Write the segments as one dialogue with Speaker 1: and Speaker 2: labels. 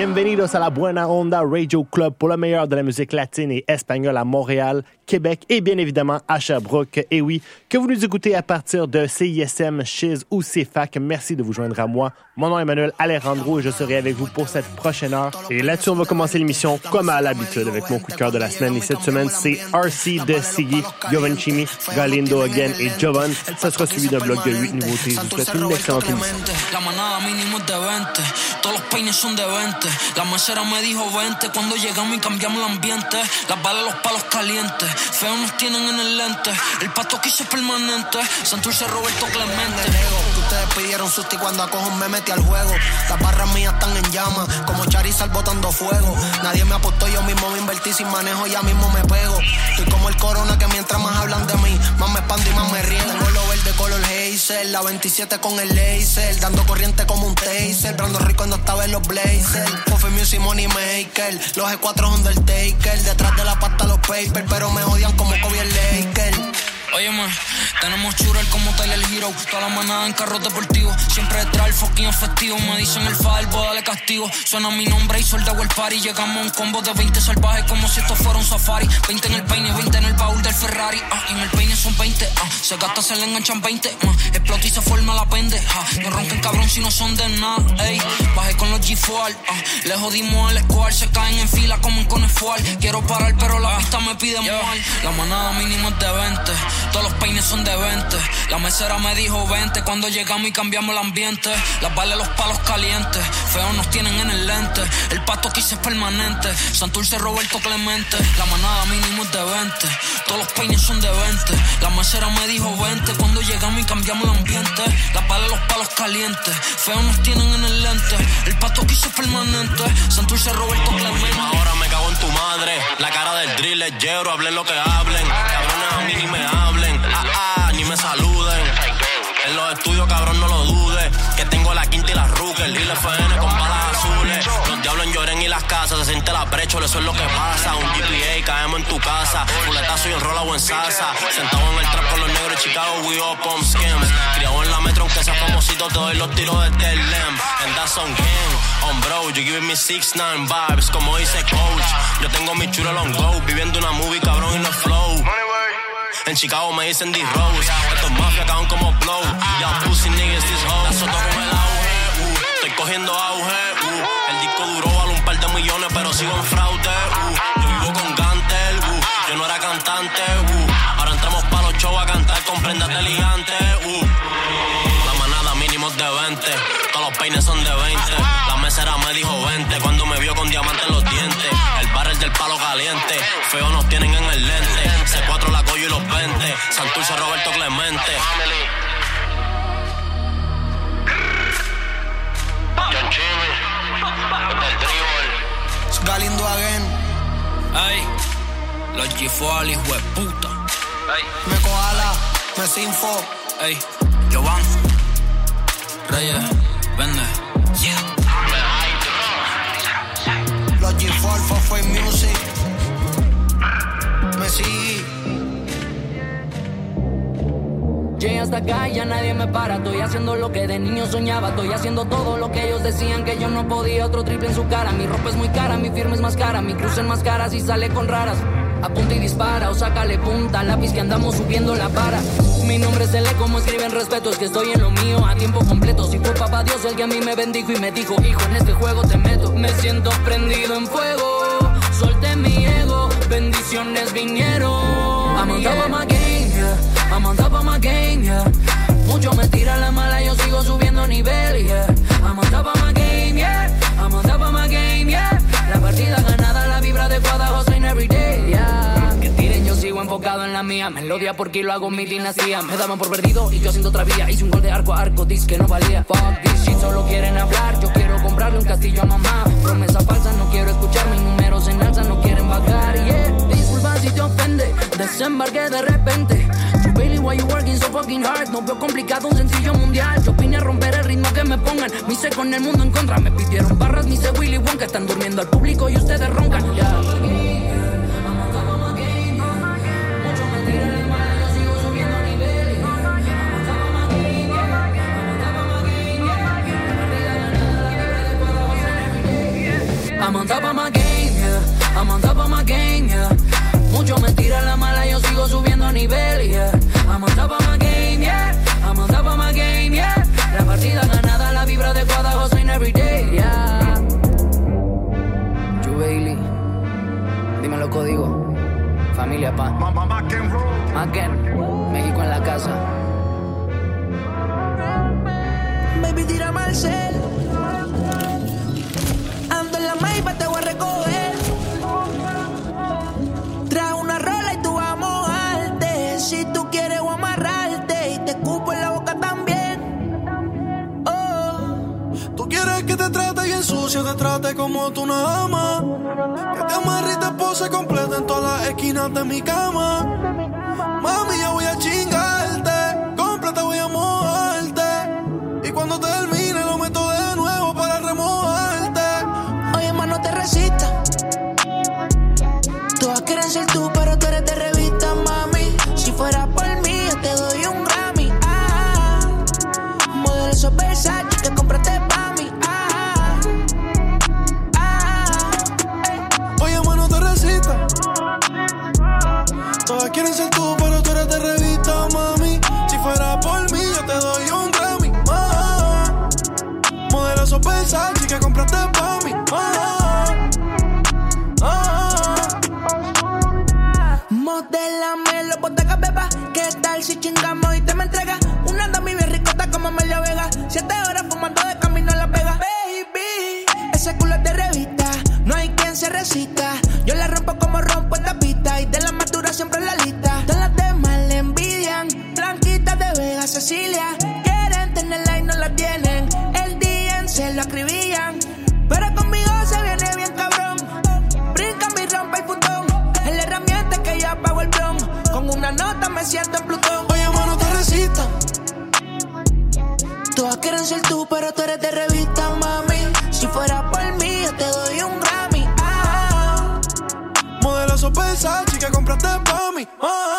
Speaker 1: Bienvenidos a la Buena Onda Radio Club pour le meilleur de la musique latine et espagnole à Montréal, Québec et bien évidemment à Sherbrooke. Et oui, que vous nous écoutez à partir de CISM, Chiz ou CFAC, merci de vous joindre à moi. Mon nom est Emmanuel Alejandro et je serai avec vous pour cette prochaine heure. Et là-dessus, on va commencer l'émission comme à l'habitude avec mon coup de cœur de la semaine. Et cette semaine, c'est RC de Siggy, Giovanchimi, Galindo Again et Jovan. Ça sera suivi d'un bloc de 8 nouveautés. Je vous souhaite une excellente émission.
Speaker 2: La manada mínimo es de 20, todos los peines son de 20. La mesera me dijo 20 cuando llegamos y cambiamos el ambiente. Las balas, los palos calientes, feos nos tienen en el lente. El pato aquí es permanente, Santurce, Roberto Clemente.
Speaker 3: Que ustedes pidieron susto y cuando acojo me metí al juego. Las barras mías están en llamas, como Charizard botando fuego. Nadie me apostó, yo mismo me invertí sin manejo, ya mismo me pego. Estoy como el corona que mientras más hablan de mí, más me expando y más me riego. Tengo lo verde color hazel, la 27 con el laser, dando corriente como un taser. Brando rico cuando estaba en los blazers. Coffee Music Money Maker, los E4 Undertaker. Detrás de la pasta los papers, pero me odian como Kobe el Laker.
Speaker 2: Oye, man, tenemos churro como Tyler Hero. Toda la manada en carros deportivos. Siempre detrás el fucking efectivo. Me dicen el fader, voy a darle castigo. Suena mi nombre y soldado el party. Llegamos a un combo de 20 salvajes como si esto fuera un safari. 20 en el peine, 20 en el baúl del Ferrari. Y en el peine son 20. Se gasta, se le enganchan 20. Explota y se forma la pendeja. No ronquen cabrón si no son de nada. Ey, bajé con los G4. Le jodimos al squad. Se caen en fila como en Conefual. Quiero parar pero la pista me pide mal. La manada mínima es de 20. Todos los peines son de 20. La mesera me dijo 20 cuando llegamos y cambiamos el ambiente. Las balas, los palos calientes, feos nos tienen en el lente. El pato aquí es permanente, Santurce, Roberto Clemente. La manada mínimo es de 20. Todos los peines son de 20. La mesera me dijo 20 cuando llegamos y cambiamos el ambiente. Las balas, los palos calientes, feos nos tienen en el lente. El pato aquí es permanente, Santurce, Roberto Clemente.
Speaker 4: Ahora me cago en tu madre. La cara del drill es yero, hablen lo que hablen. Cabrones a mí ni me hablen. Ni me saluden. En los estudios, cabrón, no lo dudes. Que tengo la quinta y la ruca, el FN con balas azules. Los diablos en Lloren y las casas, se siente la brecha, eso es lo que pasa. Un GPA, caemos en tu casa. Fuletazo y enrolado en salsa. Sentado en el trap con los negros de Chicago, we up on skims. Criado en la metro, aunque sea famosito, te doy los tiros desde el LEM. And that's on game, on bro, you giving me 6ix9ine vibes, como dice coach. Yo tengo mi chulo on go, viviendo una movie, cabrón, y no flow. En Chicago me dicen D-Rose. Estos mafias acaban como blow. Ya pussy niggas this hoe. La soto con el auge. Estoy cogiendo auge. El disco duró, vale un par de millones, pero sigo en fraude. Yo vivo con Gantel. Yo no era cantante. Ahora entramos pa' los shows a cantar con prendas de ligante. La manada mínimo es de 20. Todos los peines son de 20. La mesera me dijo 20 cuando me vio con diamantes en los dientes. El barrel del palo caliente. Feo nos tienen en el lente. C4 la Coyo y los 20. Santurce, Roberto Clemente. John Chimmy. Del dribble.
Speaker 3: Galindo Again.
Speaker 2: Ay, los G4, hijo de puta. Ay,
Speaker 3: Me Koala, me Sinfo.
Speaker 2: ay, Jovan, Reyes, vende. Yeah.
Speaker 3: Los G4, Fofo Music. Me sigue.
Speaker 5: Llegué hasta acá y ya nadie me para. Estoy haciendo lo que de niño soñaba. Estoy haciendo todo lo que ellos decían que yo no podía. Otro triple en su cara. Mi ropa es muy cara, mi firma es más cara. Mi cruz es más cara si sale con raras. Apunta y dispara o sácale punta. Lápiz que andamos subiendo la para. Mi nombre se lee como escriben respeto. Es que estoy en lo mío a tiempo completo. Si fue papá Dios el que a mí me bendijo y me dijo: hijo, en este juego te meto. Me siento prendido en fuego. Solté mi ego. Bendiciones vinieron. I'm on top of my game, yeah. I'm on top of my game, yeah. Mucho me tira la mala, yo sigo subiendo nivel, yeah. I'm on top of my game, yeah. I'm on top of my game, yeah. La partida ganada, la vibra adecuada, hustling every day, yeah. Que tiren, yo sigo enfocado en la mía. Melodia porque lo hago mi dinastía. Me daban por perdido y yo haciendo otra vía. Hice un gol de arco a arco, dis que no valía. Fuck this shit, solo quieren hablar. Yo quiero comprarle un castillo a mamá. Promesa falsa, no quiero escuchar mis números en alza, no quieren bajar, yeah. Disculpa si te ofende, desembarqué de repente. You really why you working so fucking hard. No veo complicado un sencillo mundial. Yo vine a romper el ritmo que me pongan. Me hice con el mundo en contra. Me pidieron barras, me hice Willy Wonka. Están durmiendo al público y ustedes roncan, yeah. I'm on top of my game, yeah. I'm on top of my game, yeah. Muchos me tiran la mala, yo sigo subiendo nivel, yeah. I'm on top of my game, yeah. I'm on top of my game, yeah. La partida ganada, la vibra adecuada, hustling every day, yeah. Bailey, dímelo código. Familia pa. Macken, México en la casa.
Speaker 6: Baby, tírame al cel. Ando en la Maybach, te voy a recoger. Trae una rola y tú vas a mojarte. Si tú quieres voy a amarrarte y te escupo en la boca también. Oh.
Speaker 7: Tú quieres que te trate bien sucio, te trate como tú nada más. Que te amarre y te pose completa en todas las esquinas de mi cama. Mami, yo voy a chingarte, completa voy a mojarte. Y cuando termine lo meto de nuevo para remojarte.
Speaker 6: Oye, ma, no te resistas. Todas quieren ser tú, pero tú eres de revista, mami. Si fuera por mí, yo te doy un Grammy. Modelo esos Versace que compraste pa' mí.
Speaker 7: Oye, ma, no te resistas. Todas quieren ser tú, pero tú eres de revista, mami. Si fuera por mí, yo te doy un Grammy. Modelo esos Versace que compraste pa' mí.
Speaker 6: Modélame los bottega, beba. ¿Qué tal si chingamos y te me entregas? Una dami bien ricota como Amelia Vega. 7 horas fumando de camino a La Vega. Baby, ese culo es de revista. No hay quien se resista. Yo la rompo como rompo esta pista. Y de la madura siempre en la lista. Todas las demás le envidian. Blanquita de Vega, Cecilia. Quieren tenerla y no la tienen. El día se lo acribillan. Pero conmigo se viene bien cabrón. Brinca mi rompa y putón. Es la herramienta que yo apago el blon. Con una nota me siento en Plutón.
Speaker 7: Oye, ma, no te resistas.
Speaker 6: Todas quieren ser tú, pero tú eres de revista, mami. Si fuera por mí, yo te doy un Grammy.
Speaker 7: Modelo esos Versace que compraste pa' mí.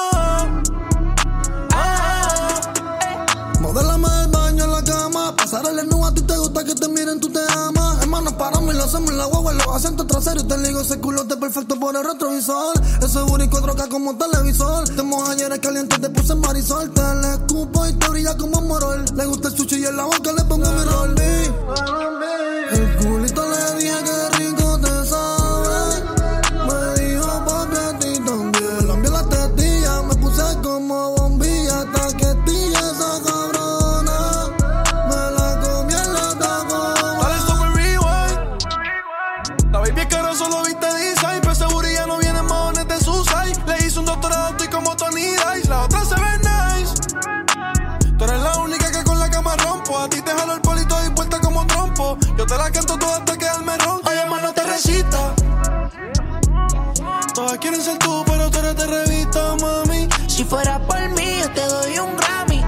Speaker 7: Modélame el baño en la cama. Pasar el desnudo, a ti te gusta que te miren, tú te amas. Hermanos, paramos y lo hacemos en la guagua, en los asientos traseros. Y te ligo ese culote perfecto por el retrovisor. Ese booty 4K como televisor. Te mojas y eres caliente, te puse en Marisol. Te le escupo y te brilla como morol. Le gusta el sushi y en la boca le pongo mi rol. El culito le dije que rico te sabe. Me dijo papi a ti también. Cambié la tetilla, me puse como bombilla. Hasta que estilla esa cabrona. Me la comí en la tacona. Dale super rewind. La baby es que no solo viste design. Pero seguro ya no viene mones de su side. Le hice un doctorado, estoy como Tony Dice. La otra se ve nice. Tú eres la única que con la cama rompo. A ti te jalo el polito y puesta como trompo. Yo te la canto toda hasta quedarme ronco. Oye, ma, no te resistas. Todas quieren ser tú, pero tú eres de revista, mami.
Speaker 6: Si fuera por mí, yo te doy un Grammy.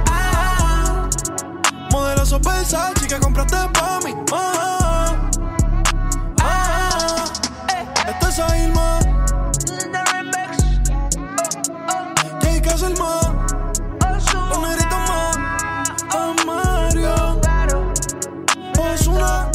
Speaker 7: Modelo esos Versace que compraste pa' mí. Esto es Ailma. Jay Caselma. Un negrito más. A Mario. Ozuna.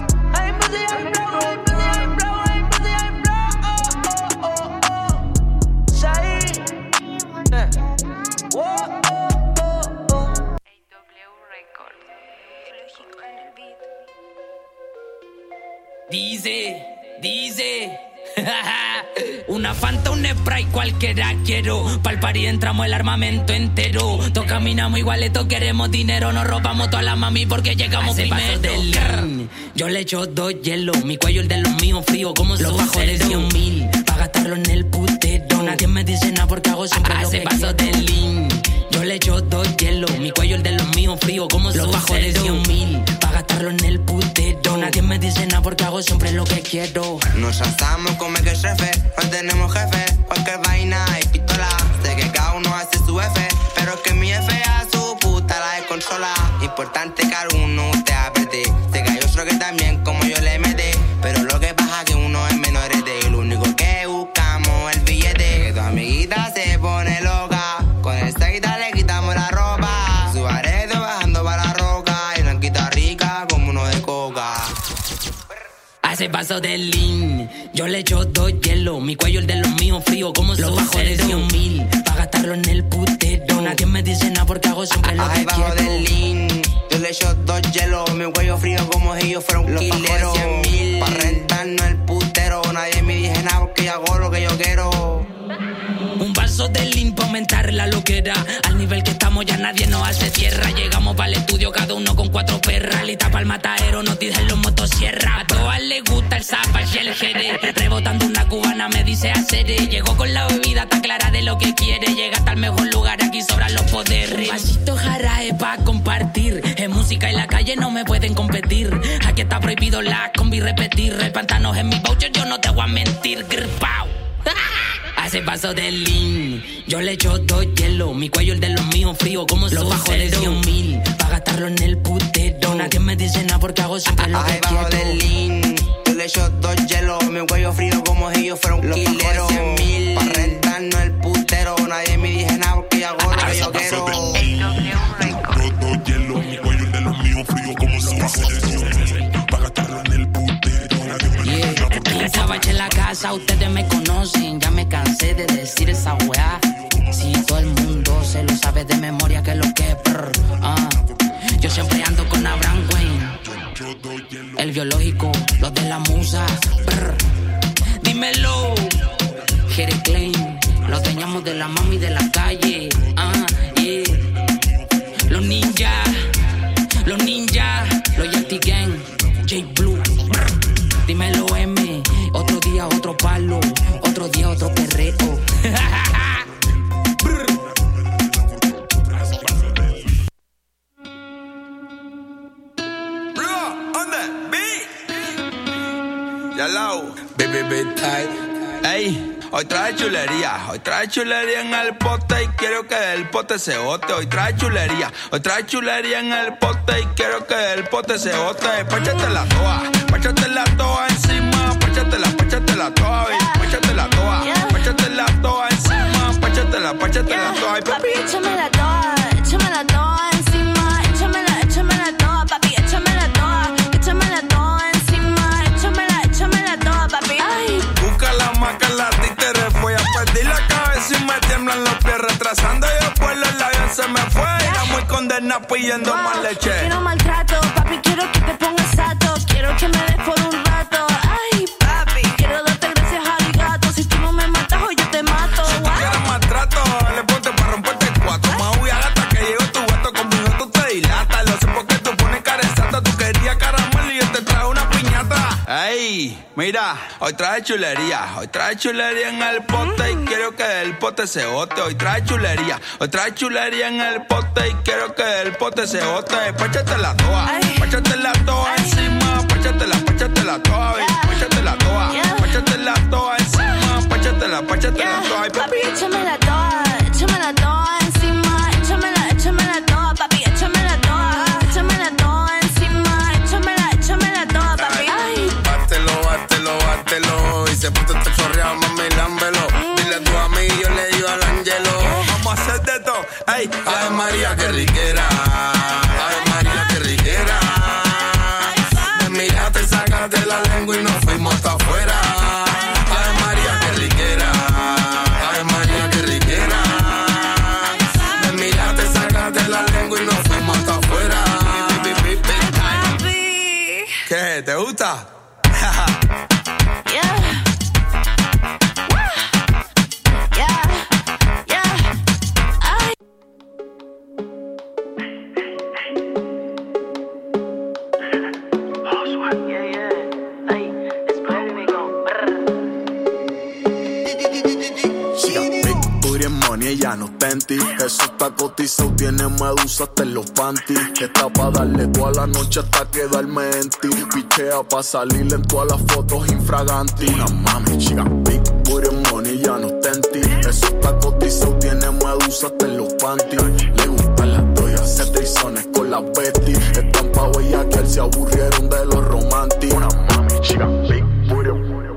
Speaker 5: Dice una Fanta, un spray, cualquiera quiero. Pa'l party entramos el armamento entero. Todos caminamos igualeto, queremos dinero. Nos robamos toda la mami porque llegamos primero. Yo le echo 2 hielos. Mi cuello el de los míos frío como los bajo de 100.000 pa' gastarlo en el putero. Nadie me dice nada porque hago siempre lo que paso del lean. Yo le echo 2 hielos. Mi cuello el de los míos frío como los bajo de 100.000 pa' gastarlo en el putero. Nadie me dice nada porque hago siempre lo que quiero.
Speaker 8: Nos asamos como que jefe, no tenemos jefe. Cualquier vaina y pistola. Sé que cada uno hace su F, pero que mi F a su puta la descontrola. Importante que alguno te apriete. Sé que hay otro que también como yo le mete, pero lo que pasa que uno es menor de. Lo único que buscamos el billete. Que tu amiguita se pone loca. Con el seguida le quitamos la ropa. Su aredo bajando para la roca. Y blanquita rica como uno de coca.
Speaker 5: Hace paso de lean, yo le echo 2 hielos. Mi cuello el de los míos frío como los bajo de 100,000 pa' gastarlo en el putero. Nadie me dice nada porque hago siempre lo que quiero.
Speaker 8: De lean, yo le echo 2 hielos. Mi cuello frío como si yo fuera un quilero. 100,000 pa' rentarnos el putero. Nadie me dice nada porque yo hago lo que yo quiero.
Speaker 5: Un vaso de lean pa' aumentar la loquera. Al nivel que estamos ya nadie nos hace tierra. Llegamos para el estudio cada uno con 4 perras. Lista para el matadero, nos dicen los motosierra. A todas les gusta el zapach y el jerez. Rebotando una cubana me dice haceré. Llegó con la bebida, está clara de lo que quiere. Llega hasta el mejor lugar, aquí sobran los poderes. Vasito jarae pa' compartir. En música y la calle no me pueden competir. Aquí está prohibido la combi repetir. El pantano en mi voucher, yo no te voy a mentir. Gripao. Hace paso de lean, yo le echo 2 hielos. Mi cuello el de los míos frío como los bajo de 100,000 pa' gastarlo en el putero. Nadie me dice nada porque hago siempre lo que quiero.
Speaker 8: De lean, yo le echo 2 hielos. Mi cuello frío como si yo fuera un quilero. 100,000 pa' rentarnos el putero. Nadie me dice nada porque yo hago lo que yo quiero.
Speaker 9: 2 hielos, mi cuello el de los míos frío como si yo fuera un quilero. Pa' gastarlo en el putero.
Speaker 5: Sabach en la casa, ustedes me conocen. Ya me cansé de decir esa weá. Si todo el mundo se lo sabe de memoria que lo que yo siempre ando con Abraham Wayne. El biológico, los de la musa. Dímelo, Jerry Klein. Los dueñamos de la mami de la calle. Los ninjas, los Yati Gang, J Blue. Dímelo M, otro día otro palo, otro día otro perreo.
Speaker 10: Baby tight. Ey, hoy trae chulería en el pote y quiero que el pote se bote. Hoy trae chulería en el pote y quiero que el pote se bote. Páchatela toa encima, páchatela toa, baby, páchatela toa encima, páchatela toa,
Speaker 11: papi, échamela toa encima, échamela toa, papi, échamela toa encima, échamela toa, papi. Ay.
Speaker 10: Busca la maca, la títere fue a perder la cabeza y me tiemblan los pies retrasando. Yo por el avión se me fue, era muy condena pidiendo más leche.
Speaker 11: Quiero maltrato, papi, quiero que te pongas sato, quiero que me des por un rato. Ay, papi, quiero darte gracias al gato. Si tú no me matas, hoy yo te mato.
Speaker 10: Si tú quieres maltrato, le ponte para romperte el cuatro. Más voy a gata que llegó tu gato, conmigo tú te dilatas. Lo sé porque tú pones cara exacta. Tú querías caramelo y yo te traje una piñata. Ey, mira, hoy trae chulería en el pote y quiero que el pote se bote. Hoy trae chulería en el pote y quiero que el pote se bote. Páchatela toa encima, páchatela toa, baby, páchatela toa encima, páchatela toa,
Speaker 11: papi, échamela toa encima, échamela toa, papi, échamela toa encima, échamela toa, papi. Ay.
Speaker 10: Bátelo, y se puso este chorreado, mami, lámbelo. Dile a tu amigo, yo le digo al Angelo. Vamos a hacer de todo, ey. Ay, María, qué riquera. Ay, María, qué riquera. Me miraste, sacaste la lengua y nos fuimos hasta afuera. Ay, María, qué riquera. Ay, María, qué riquera. Me miraste, sacaste la lengua y nos fuimos hasta afuera. ¿Qué? ¿Te gusta?
Speaker 12: Ya no está en ti, eso está cotizado, tiene medusa hasta en los panties. Está pa' darle toda la noche hasta quedarme en ti. Pichea pa' salir en todas las fotos infraganti. Una mami chica, big booty money, ya no está en ti. Eso está cotizado, tiene medusa hasta en los panties. Le gustan las doyas, se trizones con las Betty. Están pa' bellaquear, se aburrieron de los románticos. Una mami chica, big booty,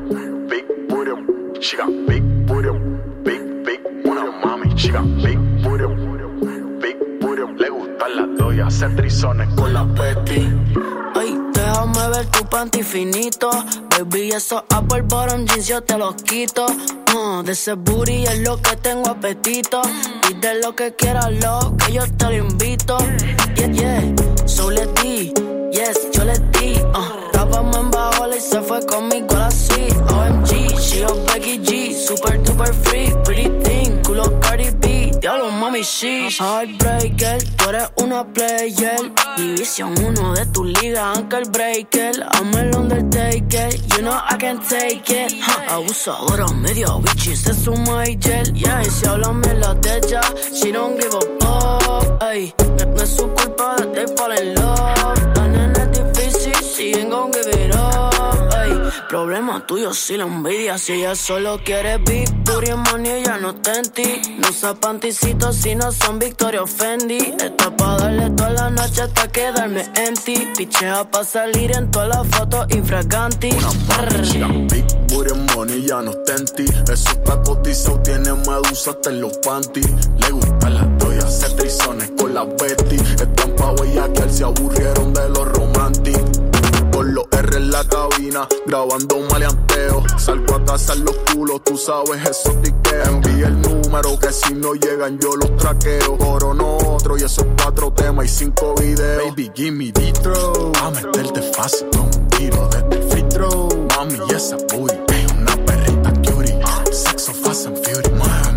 Speaker 12: chica, big booty. Una mami chica, big booty, le gustan las doyas, se hacer trizones con la Betty.
Speaker 11: Ay, déjame ver tu panty finito. Baby, esos Apple Bottom jeans yo te los quito. De ese booty es lo que tengo apetito. Pide lo que quieras, lo que yo te lo invito. Yeah, yeah, so let's di. Yes, yo le di. Estábamos en Bajola y se fue conmigo a la suite. OMG, she a Becky G. Super duper free, pretty thing. Culo Cardi B, diablo mami sheesh. Heartbreaker, tú eres una player. División 1 de tu liga, Ankle Breaker. I'm el Undertaker, you know I can take it. Abusadora, medio bitchy, se suma y gel. Yeah, y si hablan la de ella, she don't give a fuck. Ay, no es su culpa de they fall in love. La nena es difícil, she ain't gon' give it up. Ay, problema tuyo si la envidia. Si ella solo quiere big booty money, ella no está en ti. No usa panticitos si no son Victoria o Fendi. Está pa' darle toda la noche hasta quedarme empty. Pichea pa' salir en todas las fotos infraganti.
Speaker 12: Big booty money, ya no está en ti. Eso está cotizado, tiene medusa hasta en los panties. Le gustan las doy hacer trizones con la Betty. Están pa' bellaquear, se aburrieron de los romantic. Con los R en la cabina, grabando un maleanteo. Salgo a cazar los culos, tú sabes, eso tiqueo. Envía el número que si no llegan yo los traqueo. Corono otro y esos 4 temas y 5 videos. Baby, give me the throw. A meterte fácil con un tiro desde el free throw. Mami, esa booty es una perrita cutie. Sexo fast and fury,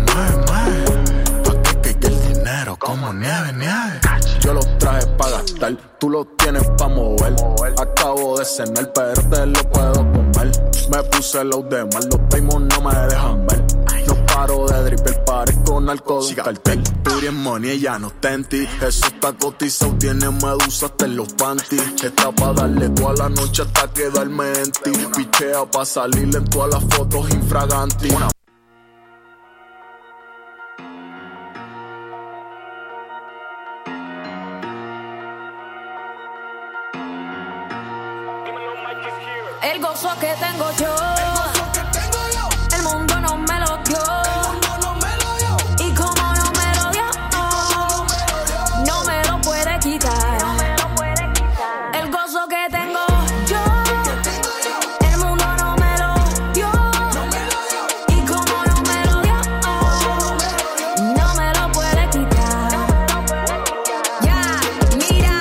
Speaker 12: mueve. Pa' que caiga el dinero como nieve, nieve. Yo los traje pa' gastar, tú los tienes pa' mover. Acabo de cenar, pero te lo puedo comer. Me puse los demás, los primos no me dejan ver. No paro de dripper, parezco narco de un cartel. Puri en money, ella no está en ti. Eso está cotizado, tiene medusa hasta en los panties. Está pa' darle toda la noche hasta quedarme en ti. Pichea pa' salirle en todas las fotos infraganti.
Speaker 13: El gozo que tengo yo, el mundo no me lo dio. Y como no me lo dio, no me lo puede quitar. El gozo que tengo yo, el mundo no me lo dio. Y como no me lo dio, no me lo puede quitar. Ya, mira.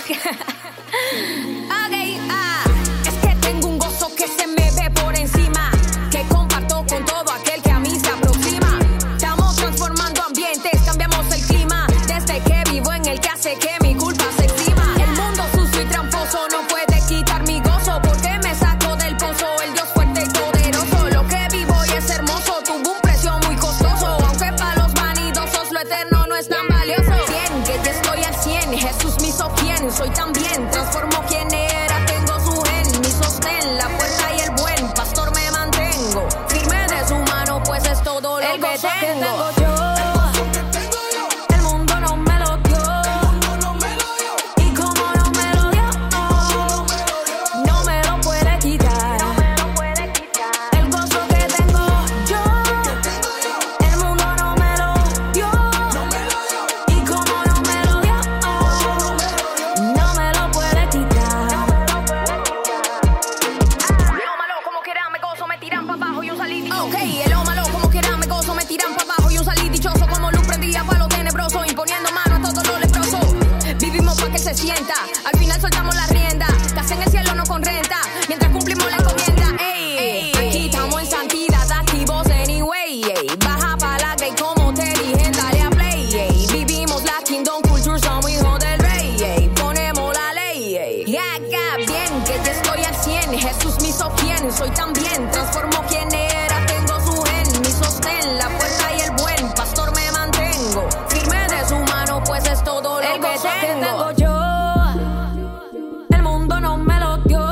Speaker 13: Soy también, transformo quien era, tengo su gen, mi sostén, la fuerza y el buen pastor me mantengo, firme de su mano, pues es todo lo que tengo yo. El mundo no me lo dio, y como no me lo dio, no me lo puede quitar. El gozo que tengo yo, el mundo no me lo dio, y como no me lo dio, no me lo puede quitar. Lo malo como quiera me gozo, me tiran pa' abajo y un salí dichoso. Ok, lo malo como quiera me gozo, me tiran pa' abajo y un salí dichoso. Como luz prendida pa' lo tenebroso, imponiendo mano a todo lo leproso. Vivimos pa' que se sienta, al final soltamos la rienda. Casa en el cielo no con renta, mientras cumplimos la encomienda. Ey, aquí estamos en santidad, activos anyway. Ey, baja pa' la grey como te dije, dale a play. Ey, vivimos la kingdom culture, somos hijos del rey. Ey, ponemos la ley. Ey, haga bien, que ya estoy al 100. Jesús me hizo quien soy también, transformo quien era, tengo su gen, mi sostén, la fuerza y el buen pastor me mantengo, firme de su mano, pues es todo lo que tengo yo. El mundo no me lo dio,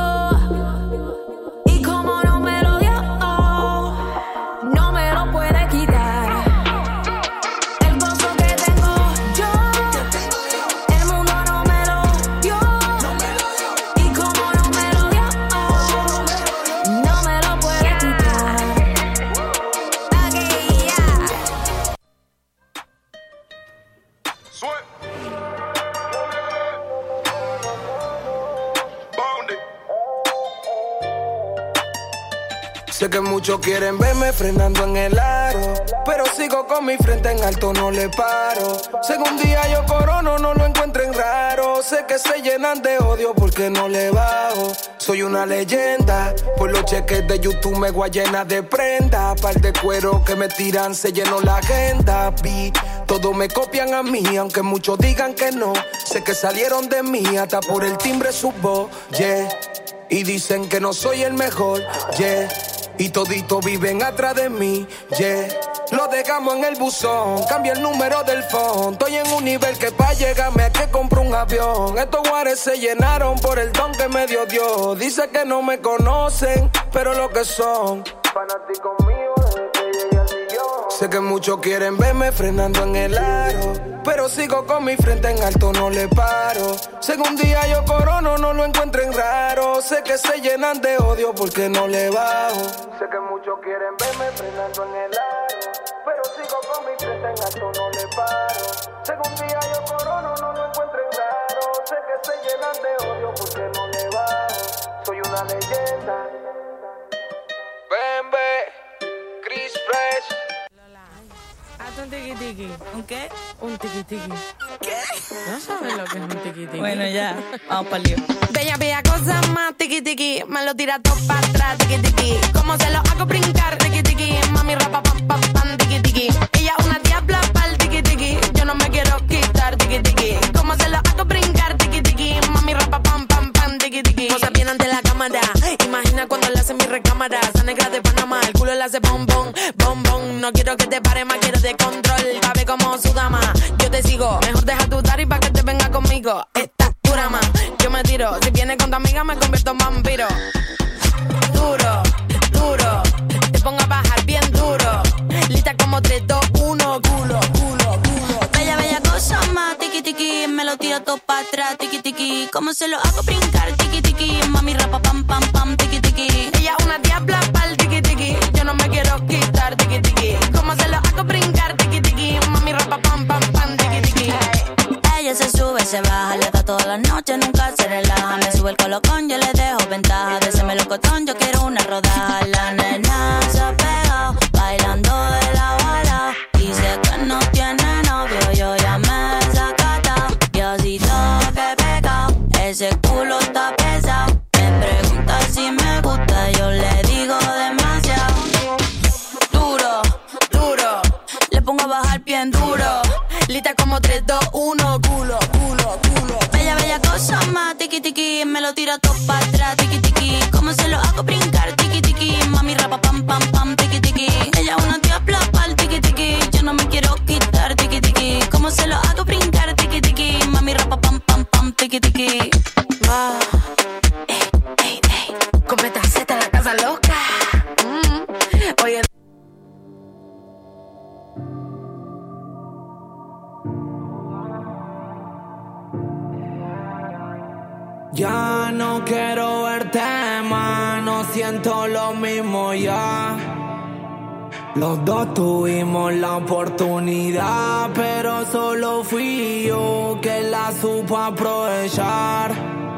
Speaker 13: y como no me lo dio, no me lo puede quitar. El gozo que tengo yo, el mundo no me lo dio, y como no me lo dio, no me lo puede quitar.
Speaker 14: Sé que muchos quieren verme frenando en el aro, pero sigo con mi frente en alto, no le paro. Sé que un día yo corono, no lo encuentren raro. Sé que se llenan de odio porque no le bajo. Soy una leyenda, por los cheques de YouTube me voy llena de prenda. Par de cuero que me tiran, se llenó la agenda. Vi, todos me copian a mí, aunque muchos digan que no. Sé que salieron de mí hasta por el timbre su voz, yeah. Y dicen que no soy el mejor, yeah. Y toditos viven atrás de mí, yeah. Lo dejamos en el buzón, cambia el número del phone. Estoy en un nivel que pa' llegarme a que compro un avión. Estos guares se llenaron por el don que me dio Dios. Dice que no me conocen, pero lo que son fanáticos míos desde que llegué al millón. Sé que muchos quieren verme frenando en el aro, pero sigo con mi frente en alto, no le paro. Sé que un día yo corono, no lo encuentren raro. Sé que se llenan de odio porque no le bajo. Sé que muchos quieren verme frenando en el aro, pero sigo con mi frente en alto, no le paro. Sé que un día yo corono, no lo encuentren raro. Sé que se llenan de odio porque no le bajo. Soy una leyenda. Bembe, Chris Fresh.
Speaker 15: Hazte un tiki-tiki.
Speaker 16: ¿Un qué?
Speaker 15: Un tiki-tiki.
Speaker 16: ¿Qué?
Speaker 15: ¿No sabes lo que es un tiki-tiki?
Speaker 16: Bueno, ya. Vamos pa'l lío.
Speaker 15: Bella, bella cosa más, tiki-tiki. Me lo tira todo para atrás, tiki-tiki. Como se lo hago brincar, tiki-tiki. Mami, rapa, pam, pam, pam, tiki-tiki. Ella es una diabla pa'l tiki-tiki. Yo no me quiero quitar, tiki-tiki. Como se lo hago brincar, tiki-tiki. Mami, rapa, pam, pam, pam, tiki-tiki. Cosa bien ante la cámara. Imagina cuando le hace mi recámara. Esa negra de Panamá, el culo le hace bombón, bombón. No quiero que te pare más, quiero de control. Cabe como su dama. Yo te sigo. Mejor deja tu tari pa' que te venga conmigo. Esta dura más. Yo me tiro. Si vienes con tu amiga me convierto en vampiro. Duro, duro. Te pongo a bajar bien duro. Lista como 3, 2, 1. Culo, culo, culo.
Speaker 16: Bella, bella cosa más, tiki-tiki. Me lo tiro todo para atrás, tiki-tiki. ¿Cómo se lo hago brincar, tiki-tiki? Mami, rapa, pam, pam, pam, tiki-tiki.
Speaker 15: Ella es una diabla pa'l tiki-tiki. Yo no me quiero quitar, tiki-tiki. ¿Cómo se lo hago brincar, tiki-tiki? Mami, rapa, pam, pam, pam, tiki-tiki.
Speaker 16: Ella se sube, se baja, le da toda la noche, nunca se relaja. Me sube el colocón, yo le dejo ventaja. De ese melocotón, yo quiero una rodaja. La nena se ha pegado, bailando de la bala. Dice que no tiene novio, yo ya me he sacatao. Diosito, que pecado, ese culo está pesado. Me pregunta si me gusta, yo le digo demasiado. Duro, duro, le pongo a bajar bien duro.
Speaker 15: Lista como 3, 2, 1. Culo, culo, culo.
Speaker 16: Bella, bella cosa más, tiki-tiki. Me lo tiro todo para atrás, tiki-tiki. ¿Cómo se lo hago brincar, tiki-tiki? Mami, rapa, pam, pam, pam, tiki-tiki. Ella es una diabla pa'l tiki-tiki. Yo no me quiero quitar, tiki-tiki. ¿Cómo se lo hago brincar, tiki-tiki? Mami, rapa, pam, pam, pam, tiki-tiki.
Speaker 15: Va. Ey, ey. Completa Z en la casa loca. Oye.
Speaker 17: Ya no quiero verte más, no siento lo mismo ya. Los dos tuvimos la oportunidad, pero solo fui yo que la supo aprovechar.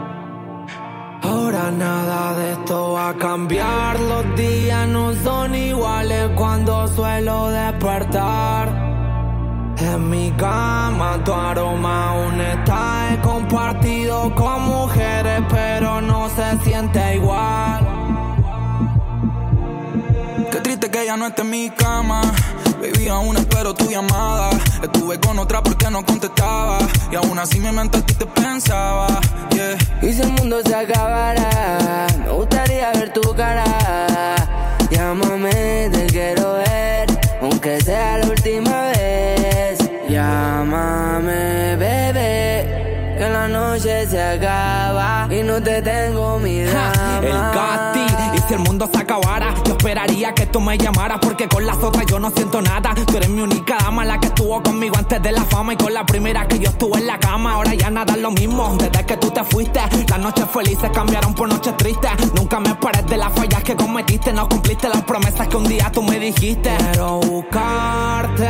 Speaker 17: Ahora nada de esto va a cambiar, los días no son iguales cuando suelo despertar. En mi cama tu aroma aún está. He compartido con mujeres pero no se siente igual.
Speaker 10: Qué triste que ella no esté en mi cama. Baby, aún espero tu llamada. Estuve con otra porque no contestaba y aún así mi mente a ti te pensaba, yeah.
Speaker 17: Y si el mundo se acabara, me gustaría ver tu cara. Llámame, te quiero ver, aunque sea la última vez. Llámame, bebé, que la noche se acaba y no te tengo mi drama.
Speaker 18: El Gatti, y si el mundo se acabara, yo esperaría que tú me llamaras, porque con las otras yo no siento nada. Tú eres mi única dama, la que estuvo conmigo antes de la fama, y con la primera que yo estuve en la cama. Ahora ya nada es lo mismo, desde que tú te fuiste. Las noches felices cambiaron por noches tristes. Nunca me esperes de las fallas que cometiste. No cumpliste las promesas que un día tú me dijiste.
Speaker 17: Quiero buscarte,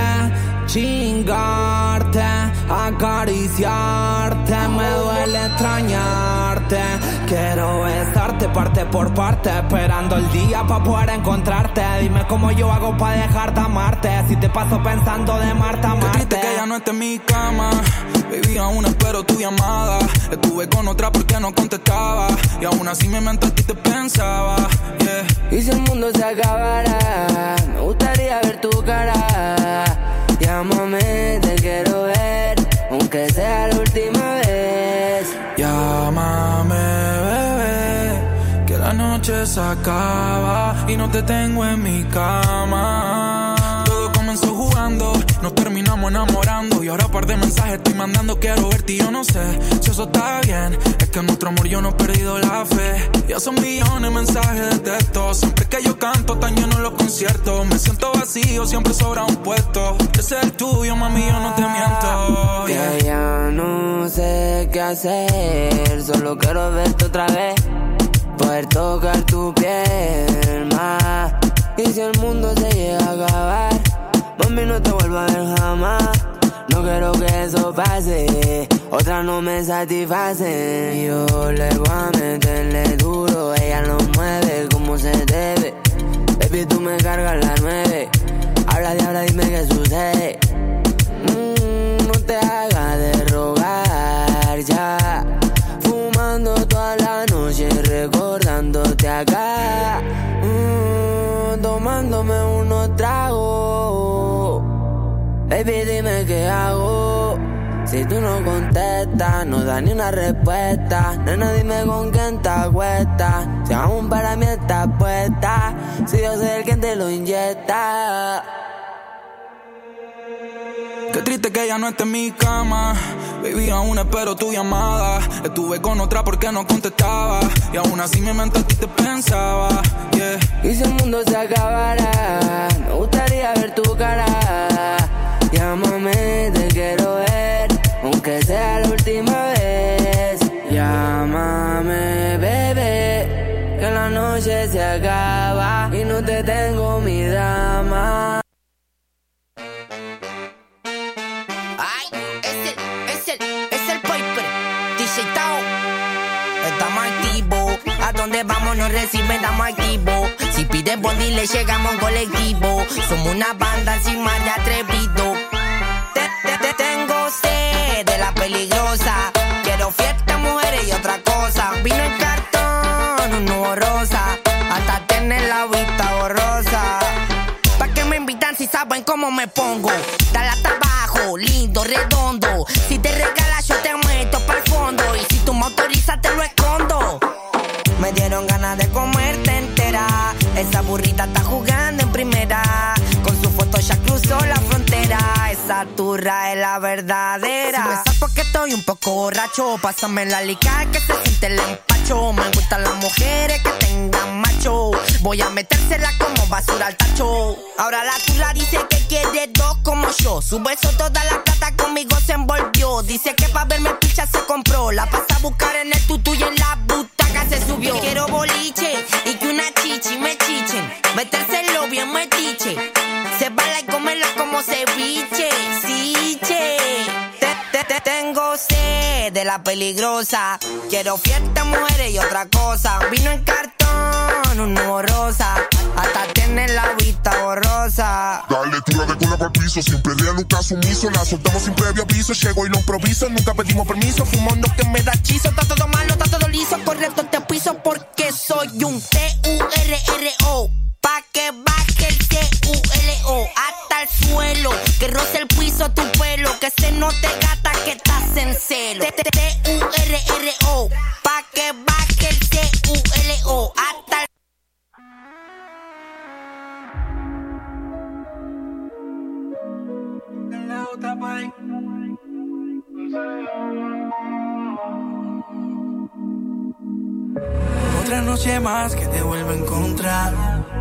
Speaker 17: chingarte, acariciarte. Me duele extrañarte. mirarte. Quiero besarte parte por parte, esperando el día pa' poder encontrarte. Dime cómo yo hago pa' dejar de amarte, si te paso pensando de Marta a Marte.
Speaker 10: Qué triste que ya no esté en mi cama, baby, aún espero tu llamada. Estuve con otra porque no contestaba, y aún así mi mente a ti te pensaba, yeah.
Speaker 14: Y si el mundo se acabara, me gustaría ver tu cara. Llámame, te quiero ver, aunque sea la última vez.
Speaker 10: Llámame, bebé, que la noche se acaba y no te tengo en mi cama. Todo comenzó jugando, nos terminamos enamorando, y ahora par de mensajes estoy mandando, quiero verte y yo no sé si eso está bien. Es que en nuestro amor yo no he perdido la fe. Ya son millones de mensajes de texto, siempre que yo canto tan lleno los conciertos. Me siento vacío, siempre sobra un puesto. Ese es el tuyo, mami, yo no te miento, yeah.
Speaker 14: Que ya no sé qué hacer, solo quiero verte otra vez, poder tocar tu piel más. Y si el mundo se llega a acabar, mami, no te vuelvo a ver jamás. No quiero que eso pase, otra no me satisface. Yo le voy a meterle duro, ella lo mueve como se debe. Baby, tú me cargas la 9, habla, dime qué sucede. No te hagas de rogar ya, fumando toda la noche, recordándote acá. Tomándome unos tragos, baby, dime qué hago. Si tú no contestas, no das ni una respuesta. Nena, dime con quién te acuestas, si aún para mí estás puesta, si yo soy el que te lo inyecta.
Speaker 10: Qué triste que ya no esté en mi cama, baby, aún espero tu llamada. Estuve con otra porque no contestaba, y aún así mi mente a ti te pensaba, yeah.
Speaker 14: Y si el mundo se acabara, me gustaría ver tu cara. Llámame, te quiero ver, aunque sea la última vez. Llámame, bebé, que la noche se acaba y no te tengo mi dama.
Speaker 19: A donde vamos nos reciben, damos activo. Si piden bondi le llegamos en colectivo. Somos una banda encima de atrevido. Te tengo sed de la peligrosa. Quiero fiesta, mujeres y otra cosa. Vino en cartón, un nuevo rosa, hasta tener la vista borrosa. ¿Pa' qué me invitan si saben cómo me pongo? Dale hasta abajo, lindo, redondo. Si te regalas yo te meto pa'l fondo, y si tú me autorizas te lo escondo. Me dieron ganas de comerte entera. Esa burrita está jugando en primera, con su foto ya cruzó la frontera. Esa turra es la verdadera. Si me sabes porque estoy un poco borracho, pásame la lica que se siente el empacho. Me gustan las mujeres que tengan macho, voy a metérsela como basura al tacho. Ahora la turra dice que quiere dos como yo. Su beso toda la plata conmigo se envolvió. Dice que pa' verme picha se compró. La pasa a buscar en el tutú y en la butaca se subió. Quiero boliche y que una chichi me chichen, metérselo bien metiche, se baila y comerla como ceviche, sí, che. Te tengo sed de la peligrosa. Quiero fiesta, mujeres y otra cosa. Vino en cartón, un nuevo rosa, hasta tiene la vista borrosa.
Speaker 9: Dale, tira de cola por piso, siempre real, nunca sumiso. La soltamos sin previo aviso, llego y lo improviso. Nunca pedimos permiso, fumando que me da chizo. Está todo malo, está todo liso, correcto te piso porque soy un TURRO. Pa' que baje el TULO hasta el suelo, que roce el piso tu pelo, que se note gata que estás en celo. TURRO, pa' que baje el TULO hasta el...
Speaker 20: Otra noche más que te vuelvo a encontrar.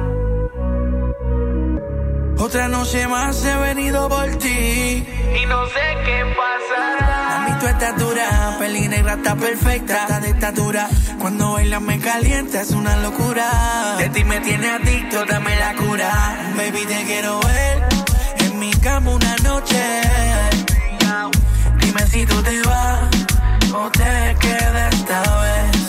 Speaker 20: Otra noche más he venido por ti y no sé qué pasará. Mami, tu estatura, peli negra está perfecta, está de estatura. Cuando bailas me calienta, es una locura. De ti me tiene adicto, dame la cura. Baby, te quiero ver en mi cama una noche. Dime si tú te vas o te quedas esta vez.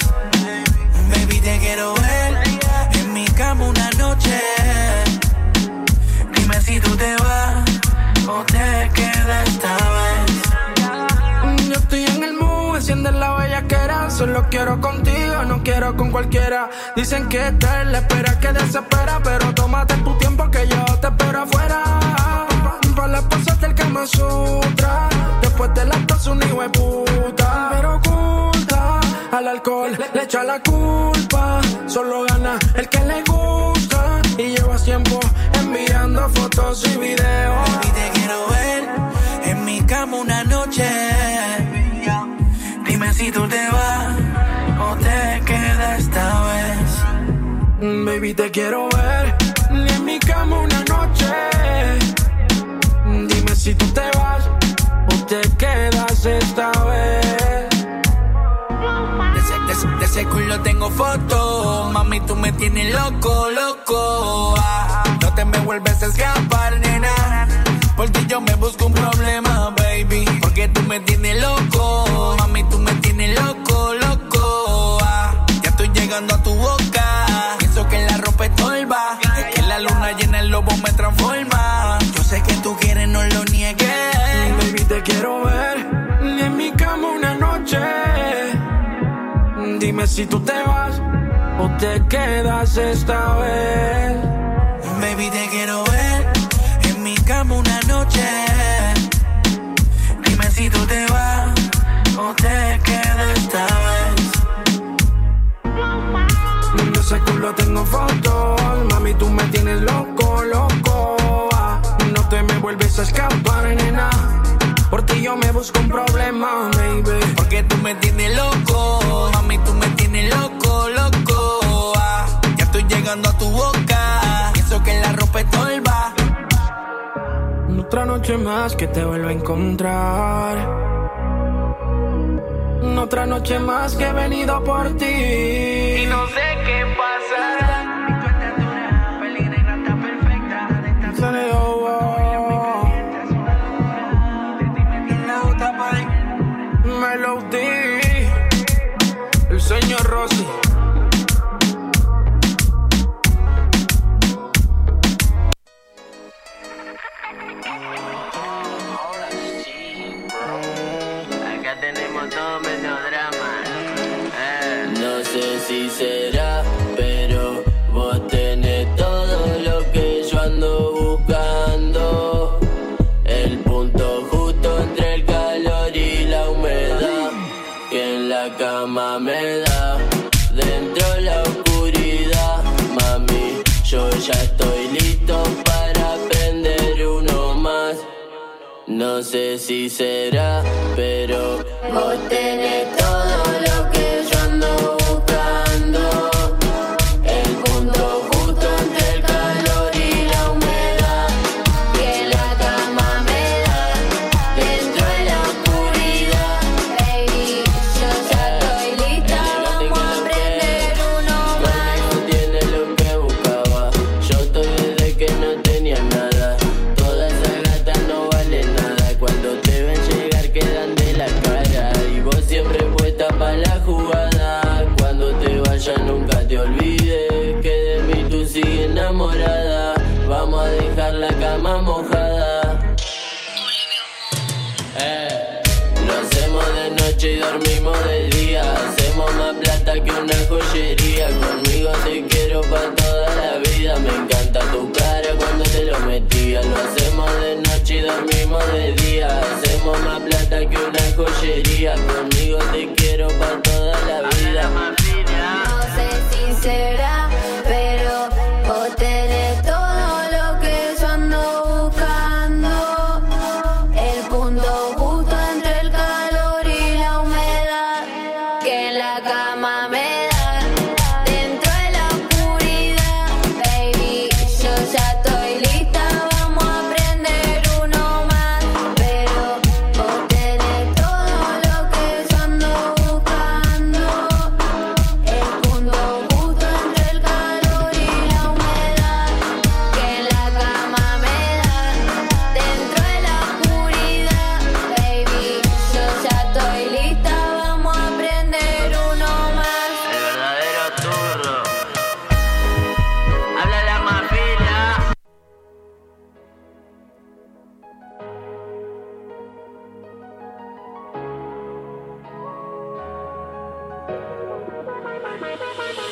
Speaker 14: solo quiero contigo, no quiero con cualquiera. Dicen que esta es la espera que desespera, pero tómate tu tiempo que yo te espero afuera. Pa' las cosas del Kama Sutra, después de las dos un hijo de puta. Pero oculta al alcohol, le echa la culpa. Solo gana el que le gusta. Y llevas tiempo enviando fotos y videos.
Speaker 20: Baby, te quiero ver en mi cama una noche. Dime si tú te vas o te quedas esta vez.
Speaker 14: Baby, te quiero ver en mi cama una noche. Dime si tú te vas o te quedas esta vez.
Speaker 20: De ese culo tengo fotos. Mami, tú me tienes loco, loco. No te me vuelves a escapar, nena. Por ti yo me busco un problema, baby. Porque tú me tienes loco. Mami, tú me tienes loco, loco. Ya estoy llegando a tu boca. Pienso que la ropa es tolva. Es que la luna llena el lobo me transforma. Yo sé que tú quieres, no lo niegues.
Speaker 14: Baby, te quiero ver en mi cama una noche. Dime si tú te vas o te quedas esta vez.
Speaker 20: Baby, te quiero ver en mi cama una noche. Dime si tú te vas o te quedas esta vez.
Speaker 14: De ese culo tengo fotos. Mami, tú me tienes loco, loco. No te me vuelves a escapar, nena. Por ti yo me busco un problema, baby.
Speaker 20: Porque tú me tienes loco. Mami, tú me tienes loco, loco. Ya estoy llegando a tu boca. Pienso que la ropa es tolva.
Speaker 14: Otra noche más que te vuelvo a encontrar. Otra noche más que he venido por ti.
Speaker 20: Y no sé qué pasará. Tu estatura, peligra y rata perfecta.
Speaker 14: Melody, el señor Rossi.
Speaker 21: Acá tenemos todo menos drama. No sé si será, pero vos tenés todo lo que yo ando buscando. El punto justo entre el calor y la humedad que en la cama me da. Dentro la oscuridad, mami, yo ya estoy listo para prender uno más. No sé si será, pero vos tenés todo lo que yo ando buscando. El punto justo entre el calor y la humedad que la cama me da. Dentro de la oscuridad, baby, yo ya estoy lista. Vamos a prender uno más. No tiene lo que buscaba. Yo estoy desde que no tenía nada. Toda esa gata no vale nada. Cuando te ven llegar quedan de la cara. Y vos siempre puesta pa' la jugada. Cuando te vayas nunca te olvides que de mí tú sigues enamorada. Vamos a dejar la cama mojada. Lo hacemos de noche y dormimos de día. Hacemos más plata que una joyería. Conmigo te quiero pa' toda la vida. Me encanta tu cara cuando te lo metía. Lo hacemos de noche y dormimos de día. Hacemos más plata que una joyería. Conmigo te quiero pa' toda la vida.
Speaker 13: No sé si será, pero vos tenés todo lo que yo ando buscando. El punto justo entre el calor y la humedad que en la cama me da. Dentro de la oscuridad, baby, yo ya estoy lista. Vamos a prender uno más. Pero vos tenés todo lo que yo ando buscando. El punto justo entre el calor y la humedad que en la cama me da. Dentro de la oscuridad, baby, yo ya estoy lista. Vamos a prender uno más.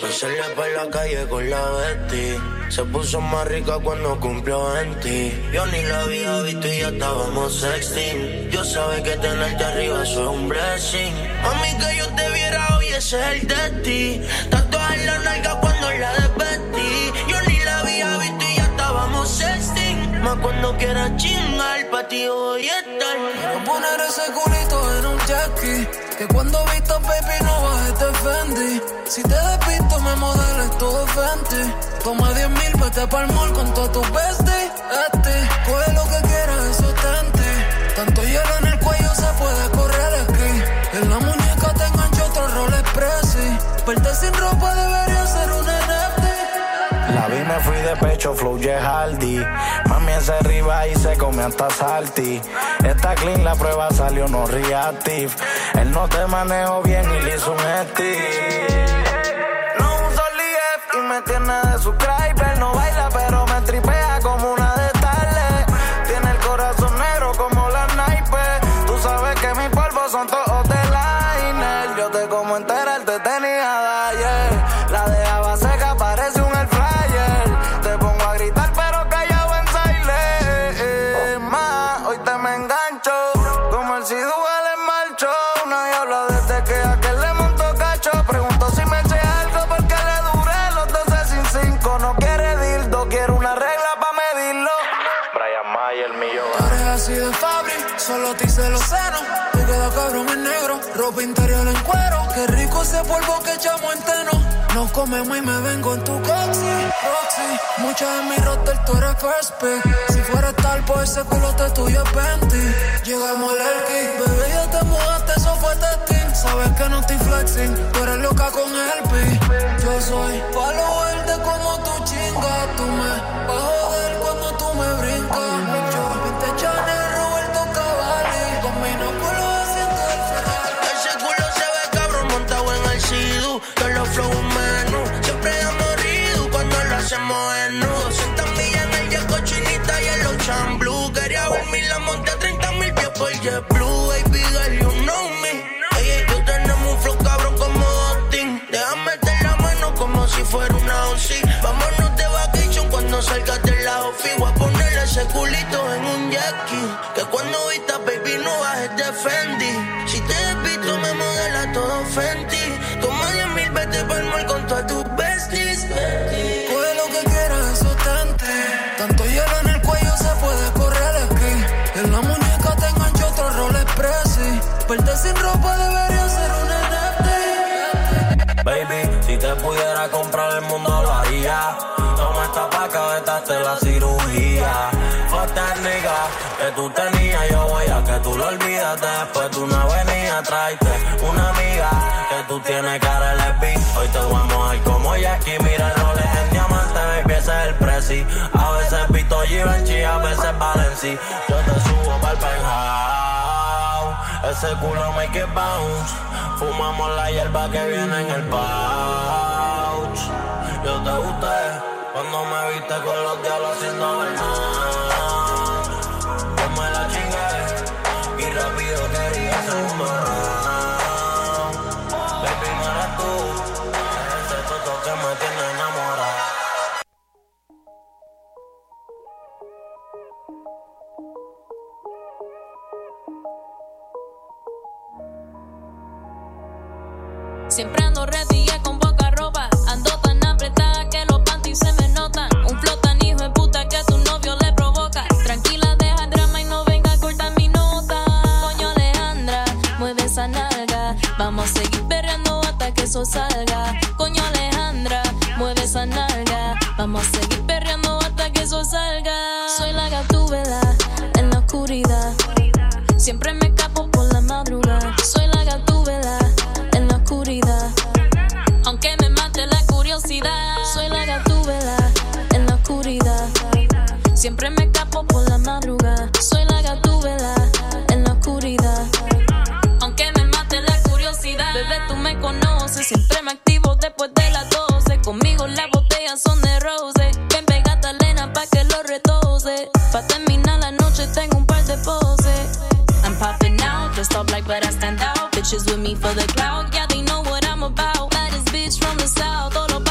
Speaker 21: que salía por la calle con la Betty. Se puso más rica cuando cumplió 20. Yo ni la había visto y ya estábamos sexting. Yo sabía que tenerte arriba eso es un blessing. Mami, que yo te viera hoy, ese es el destino. Tatuaje en la nalga cuando la desvestí. Yo ni la había visto y ya estábamos sexting. Más cuando quieras chingar, pa' ti voy a estar.
Speaker 14: Quiero poner ese culito en un jackie. Que cuando vistas, baby, no bajes de Fendi. Si te despisto, me modeles todo Fenty. Toma 10,000, vete pa'l mall con todos tus besties. Coge lo que quieras, eso tente. Tanto hielo en el cuello, se puede correr aquí. En la muñeca te engancho otro Rolex Prezi. Verte sin ropa debería ser un NFT.
Speaker 1: La vi, me fui de pecho, flow J Hardy. Mami ese arriba y se come hasta salty. Está clean, la prueba salió no reactive. Él no te manejó bien y le hizo un stick. No uso LIF y me tiene de subscriber. No baila pero me tripea como una de Starlet. Tiene el corazón negro como la sniper. Tú sabes que mis polvos son todos de liner. Yo te como entera, él te tenía de ayer. La dejaba seca, parece un air fryer. Te pongo a gritar pero callado en silent. Hoy te me engancho como el Sidu en marcho. Nadie habla desde que aquel le montó cacho. Pregunto si me eché algo porque le duré los 12 sin 5. No quiere dildo, quiere una regla pa' medirlo. Brian Mayer, millón.
Speaker 14: Tú eres así de Fabri, solo te hice los senos. Te queda cabrón en negro, ropa interior en cuero. Qué rico ese polvo que echamos en teno. Nos comemos y me vengo en tu coxi, Roxy. Muchas en mi roster, tú eres first pick. Si fuera tal, pues ese culote tuyo es 20. Llegamos al Elki, bebé, ya te mudaste, eso fue testing. Sabes que no estoy flexing, tú eres loca con el pi. Yo soy palo verde como tu chinga. Tú me vas a joder cuando tú me brincas. Yo 20 Chanel, Roberto Cavalli. Con binóculos haciendo el Ferrari.
Speaker 21: Ese culo se ve cabrón montado en el Sidu. Que los flow siempre hemos rido cuando lo hacemos en nudo. 200 millas en el jet cochinita y en los chamblú. Quería ver mi la monte a 30,000 pies por JetBlue. Baby girl, you know me. Ella y yo tenemos un flow cabrón como Austin. Déjame meter la mano como si fuera una OC. Vámonos de vacation cuando salgas de la ofi. Voy a ponerle ese culito en un jackie. Que cuando vistas, baby, no bajes de Fendi. Si te despisto, me modela todo Fenty. Toma 10,000, vete pa'l mall con todas tus besties.
Speaker 14: Coge lo que quieras, eso tente. Tanto hielo en el cuello, se puede correr aquí. En la muñeca te engancho otro Rolex Prezi. Verte sin ropa debería ser un NFT.
Speaker 1: Baby, si te pudiera comprar el mundo lo haría. Toma esta paca, vete la cirugía. Fuck that nigga que tú tenías, yo voy a que tú lo olvidas. Después de una avenida, tráete una amiga que tú tienes cara de lesbi. Hoy te voy a mojar como Jackie. Mira el Rolex en diamante, baby, ese es el Prezi. A veces Vito Givenchy, a veces Balenci. Yo te subo pa'l penthouse. Ese culo make it bounce. Fumamos la hierba que viene en el pouch. Yo te gusté cuando me viste con los diablos haciendo verdad. Yo me la chingué y rápido quería segundo round. Baby, no eres tú, ese toto que me tiene enamorado.
Speaker 22: Siempre ando ready con poca ropa. Ando tan apretada que los panties se me notan. Un flow tan hijo de puta que a tu novio le provoca. Tranquila, deja drama y no venga a cortar mi nota. Coño Alejandra, mueve esa nalga. Vamos a seguir perreando hasta que eso salga. Coño Alejandra, mueve esa nalga. Vamos a seguir perreando hasta que eso salga. Soy la gatúbela en la oscuridad. Siempre me escapo por la madrugada. Soy la gatúbela en la oscuridad. Aunque me mate la curiosidad. Soy la gatúbela en la oscuridad. Siempre me escapo por la madrugada. Soy la gatúbela en la oscuridad. Aunque me mate la curiosidad. Bebé, tú me conoces. Siempre me activo después de las 12. Conmigo las botellas son de rose. Ven, pegata Elena pa' que lo retose. Pa' terminar la noche tengo un par de poses. I'm popping out, dressed up like but I stand out. Bitches with me for the clout, yeah they know what I'm about. Baddest bitch from the south, all up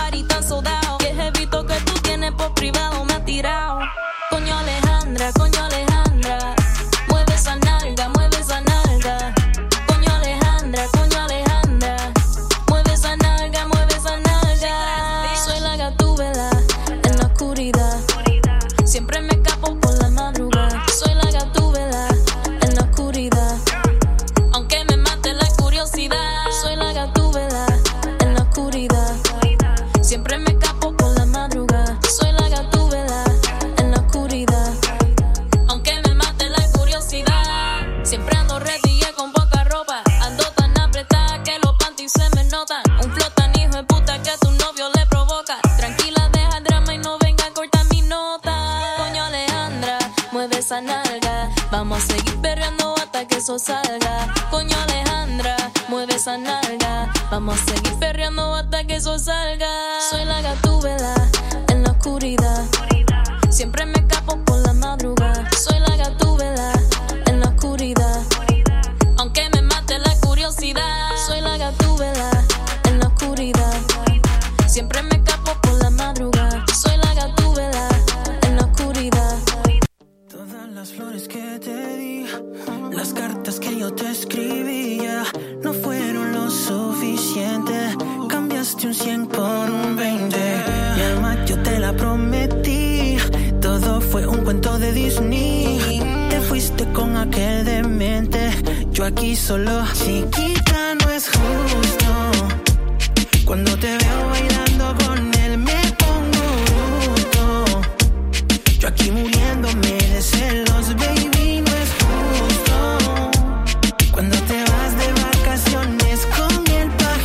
Speaker 22: eso salga. Coño Alejandra, mueve esa nalga. Vamos a seguir perreando hasta que eso salga. Soy la gatúbela en la oscuridad. Siempre me escapo por la madrugada. Soy la gatúbela en la oscuridad. Aunque me mate la curiosidad. Soy la gatúbela en la oscuridad. Siempre me escapo por la madrugada. Soy la gatúbela en la oscuridad.
Speaker 2: Todas las flores que te di, las cartas que yo te escribía, no fueron lo suficiente. Cambiaste un 100 por un 20. Mi alma yo te la prometí. Todo fue un cuento de Disney. Te fuiste con aquel demente. Yo aquí solo. Chiquita, no es justo. Cuando te veo bailando con él me pongo bruto. Yo aquí muriéndome de celos, baby, no es justo. Cuando te vas de vacaciones con él pa'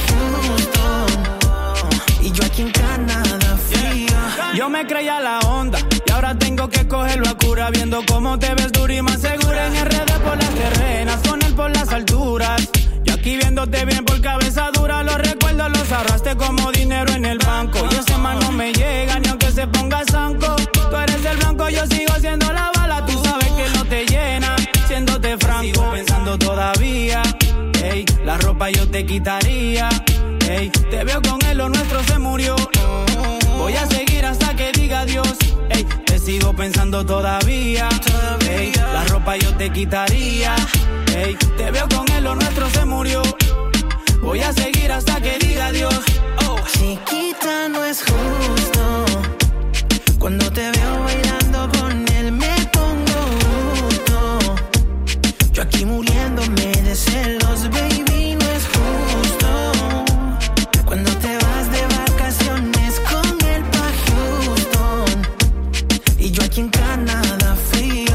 Speaker 2: Houston. Y yo aquí en Canadá frío.
Speaker 17: Yo me creía la onda y ahora tengo que cogerlo a cura. Viendo cómo te ves dura y más segura en RD por las terrenas, con él por las alturas. Yo aquí viéndote bien por cabeza dura. Los recuerdos los ahorraste como dinero en el banco. Y ese man no me llega ni aunque se ponga zanco. Tú eres el blanco, yo sigo siendo la bala. Tú sabes que no te llena, siéndote franco. Sigo pensando todavía, ey, la ropa yo te quitaría. Ey, te veo con él, lo nuestro se murió. Voy a seguir hasta que diga adiós. Ey, te sigo pensando todavía. Ey, la ropa yo te quitaría. Ey, te veo con él, lo nuestro se murió. Voy a seguir hasta que diga adiós. Oh.
Speaker 2: Chiquita, no es justo. Cuando te veo bailando con él me pongo bruto. Yo aquí muriéndome de celos, baby, no es justo. Cuando te vas de vacaciones con él pa' Houston. Y yo aquí en Canadá frío.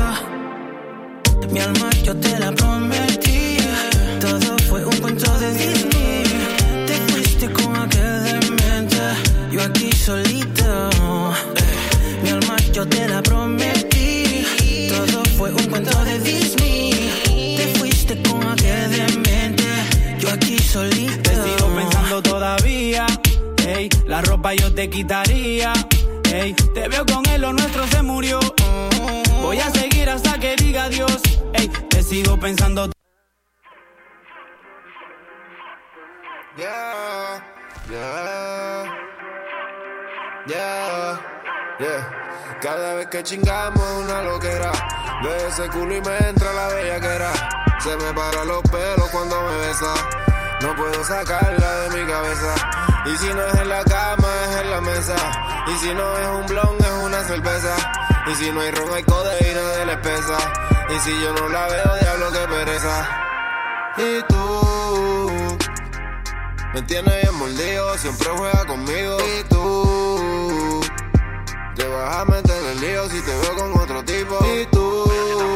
Speaker 2: Mi alma yo te la prometí. Todo fue un cuento de Disney. Te fuiste con aquel demente. Yo aquí solito. Mi alma yo te la prometí. Todo fue un cuento de Disney. Te fuiste con aquel demente. Yo aquí solito.
Speaker 17: Te sigo pensando todavía. Ey, la ropa yo te quitaría. Ey, te veo con él, lo nuestro se murió. Voy a seguir hasta que diga adiós. Ey, te sigo pensando.
Speaker 4: Yeah, yeah, yeah, yeah. Cada vez que chingamos una loquera. Ve ese culo y me entra la bellaquera. Se me paran los pelos cuando me besa. No puedo sacarla de mi cabeza. Y si no es en la cama, es en la mesa. Y si no es un blon, es una cerveza. Y si no hay ron, hay codeína de la espesa. Y si yo no la veo, diablo que pereza. Y tú me tienes bien mordido, siempre juega conmigo. Y tú te vas a meter en el lío si te veo con otro tipo. Y tú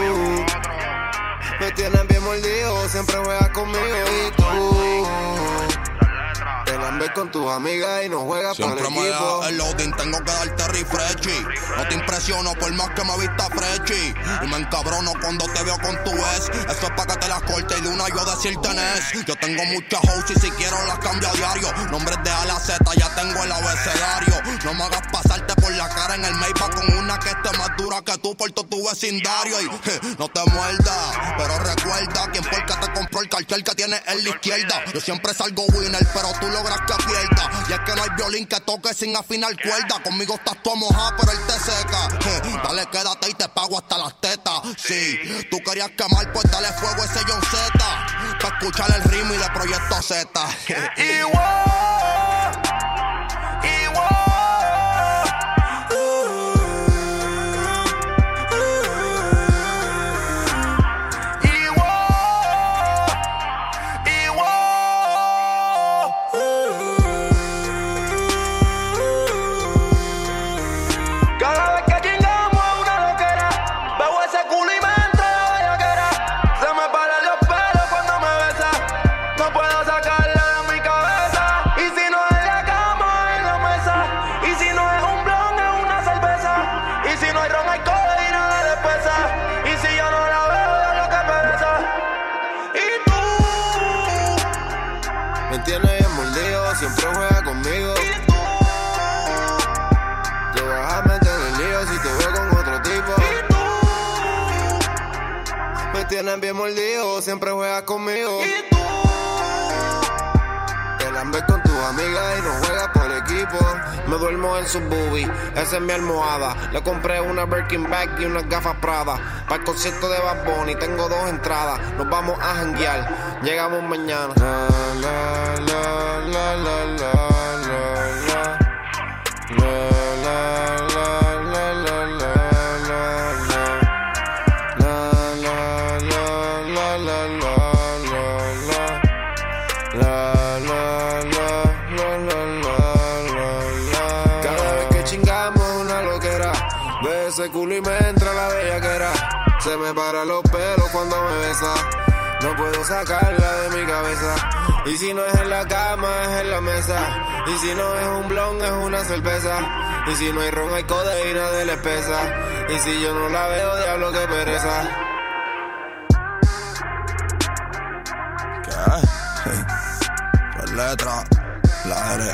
Speaker 4: me tienes bien mordido, siempre juegas conmigo. Y tú te lambes con tus amigas y no juegas para el equipo.
Speaker 23: Siempre me da el loading, tengo que darte refreshy. No te impresiono por más que me vista freshy. Y me encabrono cuando te veo con tu ex. Eso es para que te las corte y de una yo decirte nes. Yo tengo muchas hoes y si quiero las cambio a diario. Nombres de A a la Z, ya tengo el abecedario. No me hagas pasarte por la cara en el Maybach con una que esté más dura que tú por todo tu vecindario. Y no te muerdas, pero recuerda quién fue el que te compró el cartel que tienes en la izquierda. Yo siempre salgo winner, pero tú logras que pierda. Y es que no hay violín que toque sin afinar cuerda. Conmigo estás tú mojada, pero él te seca. Dale, quédate y te pago hasta las tetas. Sí, tú querías quemar, pues dale fuego a ese John Z. Pa' escuchar el ritmo y de Proyecto Z.
Speaker 4: No puedo sacarla de mi cabeza. Y si no es la vienes bien mordido, siempre juegas conmigo. ¿Y tú? Te lambes con tus amigas y no juegas por equipo. Me duermo en su boobie, esa es mi almohada. Le compré una Birkin bag y unas gafas Prada. Para el concierto de Bad Bunny tengo 2 entradas. Nos vamos a janguear, llegamos mañana. La, la, la, la, la, la, la. Ese culo y me entra la bellaquera. Se me paran los pelos cuando me besa. No puedo sacarla de mi cabeza. Y si no es en la cama, es en la mesa. Y si no es un blon, es una cerveza. Y si no hay ron, hay codeína de la espesa. Y si yo no la veo, diablo, que pereza.
Speaker 23: ¿Qué? Las letras, la R.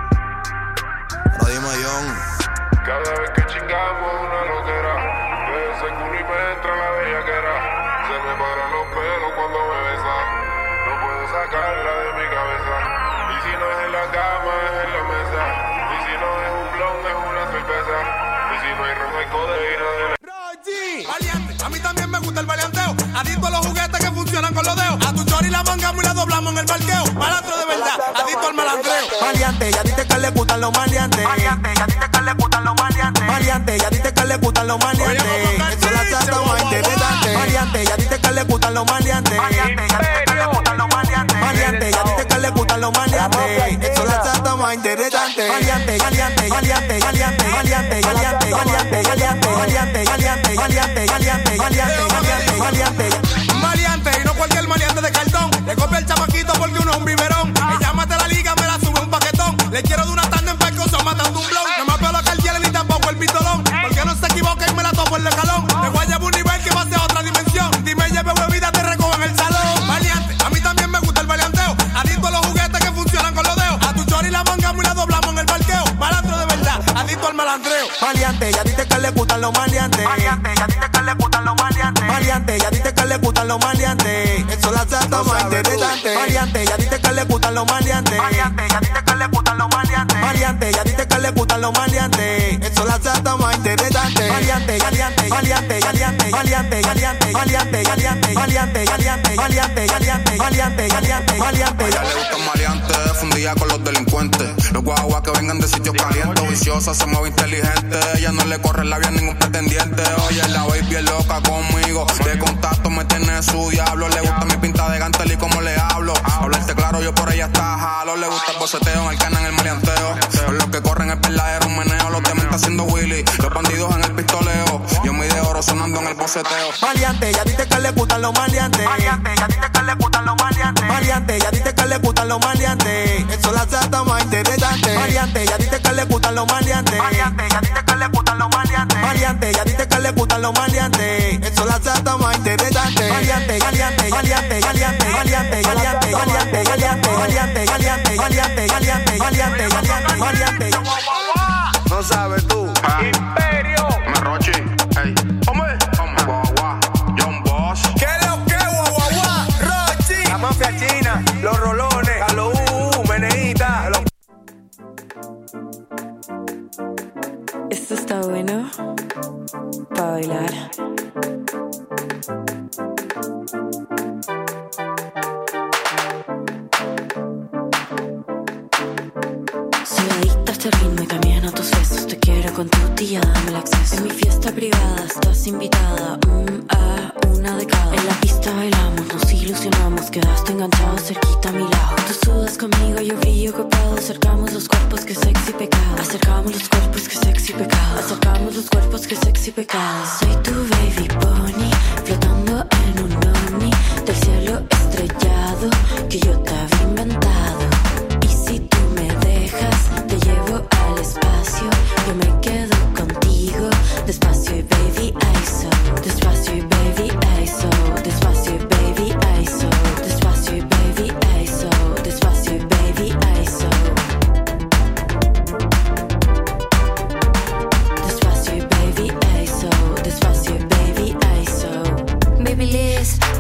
Speaker 23: Radio Mayón.
Speaker 4: Cada vez que chingamos una loquera, de ese culo y me entra la bellaquera. Se me paran los pelos cuando me besa. No puedo sacarla de mi cabeza. Y si no es en la cama, es en la mesa. Y si no es un blon, es una cerveza. Y si no hay ron, hay codeína de la...
Speaker 9: Valiente, a mí también me gusta el valianteo. Adicto a los juguetes que funcionan con los dedos. A tu chori la mangamos y la doblamos en el parqueo. Malandro de verdad, adicto al malandreo.
Speaker 18: Maleante, y a ti te le gustan los maleantes. Maleante, y a ti te le gustan los maleantes. Maleante, y a ti te le gustan los maleantes. Eso la trata más interesante. Maleante, y a ti te le gustan los maleantes. Maleante, y a ti te le gustan los maleantes. Maleante, y a ti te le gustan los maleantes. Eso la trata más interesante. Maleante, maleante, maleante, maleante, maleante, maleante, maleante, maleante, maleante, maleante, maleante, maleante, maleante, maleante.
Speaker 9: Maleante, y no cualquier maleante de cartón. Le copia el chamaquito porque uno es un biberón. Ella mata la liga, me la sube un paquetón. Le quiero de una tanda en pescozo matando un blon. No me veo la cardiel ni tampoco el pistolón. Porque no se equivoca y me la topo en el escalón. Me voy a llevar un nivel que pase a otra dimensión. Dime, lleve bebida, te recojo en el salón. Maleante, a mí también me gusta el maleanteo. Adicto a los juguetes que funcionan con los dedos. A tu chori la mangamos y la doblamos en el parqueo. Malandro de verdad, adicto al malandreo.
Speaker 18: Maleante, y a ti te le gustan los maleantes. Maleante, y a ti te le gustan los maleantes. Maleante, y a ti te le gustan los maleantes. Eso la trata más interesante. Maleante, y a ti te le gustan los maleantes. Maleante, y a ti te le gustan los maleantes. Maleante, y a ti te le gustan los maleantes. Eso la trata más interesante. Maleante, maleante, maleante, maleante, maleante, maleante, maleante, maleante, maleante, maleante, maleante, maleante, maleante, maleante, maleante.
Speaker 23: A ella le gustan maleantes, fundida con los delincuentes. Los guaguas que vengan de sitios calientes. Viciosa, se mueve inteligente. Ella no le corre la vía a ningún pretendiente. Oye, la baby es loca conmigo. De contacto me tiene su diablo. Le gusta mi pinta de gantel y como le hablo. Hablarte claro, yo por ella está jalo. Le gusta el boceteo, en el cana, en el maleanteo. Los que corren el verdadero meneo. Los dementes haciendo Willy. Los bandidos en el pistoleo. Yo muy de oro sonando en el boceteo.
Speaker 18: Maleante, y a ti te le gustan los maleantes. Maleante, y a ti te le gustan los maleantes. Maleante, y a ti te le gustan los maleantes. Eso la trata más interesante. Maleante, y a ti te le gustan los maleantes. Maleante, y a ti te le gustan los maleantes. Maleante, y a ti te le gustan los maleantes. Eso la trata más interesante. Maleante, maleante, maleante, maleante, maleante, maleante, maleante, maleante, maleante, maleante, maleante, maleante, maleante, maleante, maleante.
Speaker 4: No sabes tú.
Speaker 9: Imperio.
Speaker 23: Me Rochi. Ey. Hombre. Guagua. John Boss.
Speaker 9: ¿Qué lo que, guagua? Rochi.
Speaker 14: La mafia china, los rolones, a los Meneita.
Speaker 3: Esto está bueno para bailar. Soy adicta a este ritmo y también a tus besos. Te quiero con tu tía, dame el acceso. En mi fiesta privada estás invitada a una de cada. En la pista bailamos, nos ilusionamos. Quedaste enganchado cerquita a mi lado. Tú sudas conmigo, yo brillo copado. Acercamos los cuerpos, que sexy pecado. Acercamos los cuerpos, que sexy pecado. Acercamos los cuerpos, que sexy pecado. Soy tu baby pony, flotando en un ovni del cielo estrellado que yo te había inventado. Y si tú me dejas, te llevo al espacio. Yo me quedo contigo, despacio y baby ISO. Despacio y baby ISO. Despacio y baby ISO. Despacio y baby ISO. Despacio y baby ISO. Despacio y baby ISO. Despacio y baby ISO. Baby Liz,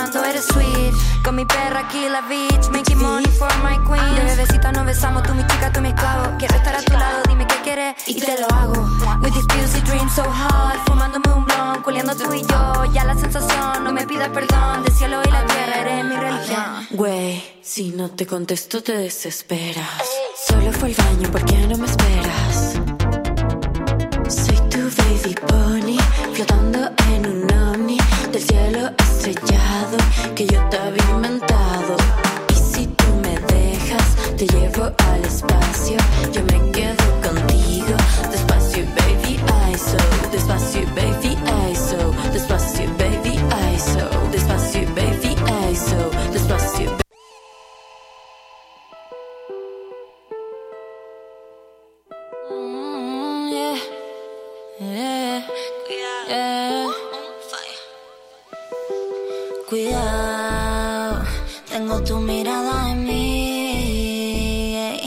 Speaker 3: bailando, eres sweet. Con mi perra aquí la beach, making money for my queen. De bebecita nos besamos, tú mi chica, tú mi esclavo. Quiero estar a tu lado, dime qué quieres y te lo hago. With these busy dreams so hard, fumándome un blunt, culiando tú y yo. Ya la sensación, no me pidas perdón. Del cielo y la tierra eres mi religión. Güey, si no te contesto te desesperas. Solo fue el baño, ¿por qué no me esperas? Soy tu baby pony, flotando en un ovni del cielo estrellado que yo te había inventado. Y si tú me dejas, te llevo al espacio. Yo me quedo contigo, despacio baby, I so. Despacio baby, I so. Despacio baby, I so. Despacio baby, I so. Despacio baby.
Speaker 16: Cuidado, tengo tu mirada en mí.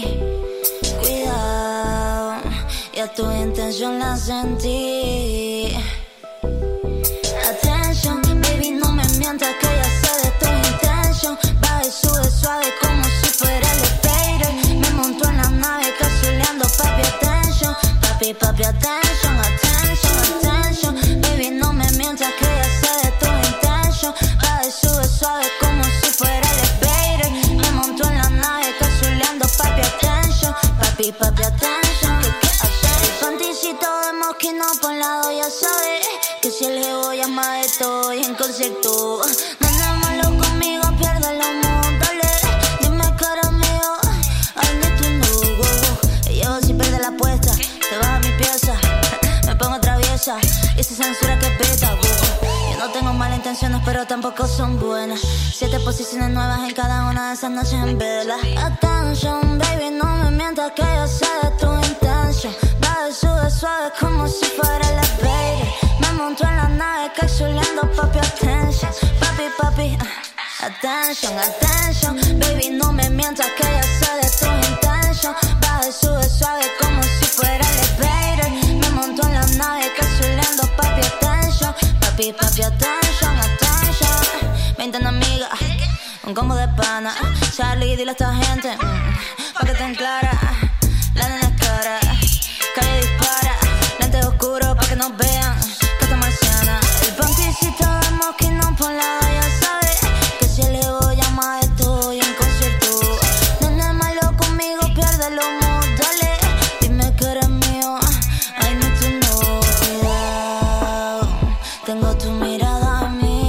Speaker 16: Cuidado, ya tu intención la sentí. Attention, baby, no me mientas que ya sé de tu intention. Baja y sube suave como si fuera elevator. Me montó en la nave cazuleando, papi, attention. Papi, papi, attention, attention, attention. Baby, no me mientas que ya sé de tu intention. Baja y sube suave como si fuera elevator. Me montó en la nave cazuleando, papi, attention. Papi, papi, attention. ¿Qué hacer? El panticito de mosquino por lado, ya sabes que si el jevo llama de todo y en concierto. No andes malo conmigo, pierde los modales. Dime cara mío, ay no tú no, wow. Llevo si pierde la apuesta, te baja mi pieza. Me pongo traviesa y se censura que peta, wow. Yo no tengo malas intenciones, pero tampoco son buenas. 7 posiciones nuevas en cada una de esas noches en vela. Attention, baby, no me mientas que yo sé de tu intention. Baja y sube suave como si fuera la baby. Me monto en la nave cazuleando, papi, attention. Papi, papi, attention, attention. Baby, no me mientas que ya sé de tu intention. Baja y sube suave como si fuera elevator. Me monto en la nave cazuleando, papi, attention. Papi, papi, attention, attention. 20 amigas, un combo de pana. Charlie, dile a esta gente pa' que estén clara. La nena es cara, calle dispara. Lentes oscuros pa' que nos vean que está marciana. El panticito de mosquino por lado, ya sabes que si el ego llama de todo y en concierto. No es malo conmigo, pierde los modales. Dime que eres mío, I need to know. Cuidado, tengo tu mirada en mí.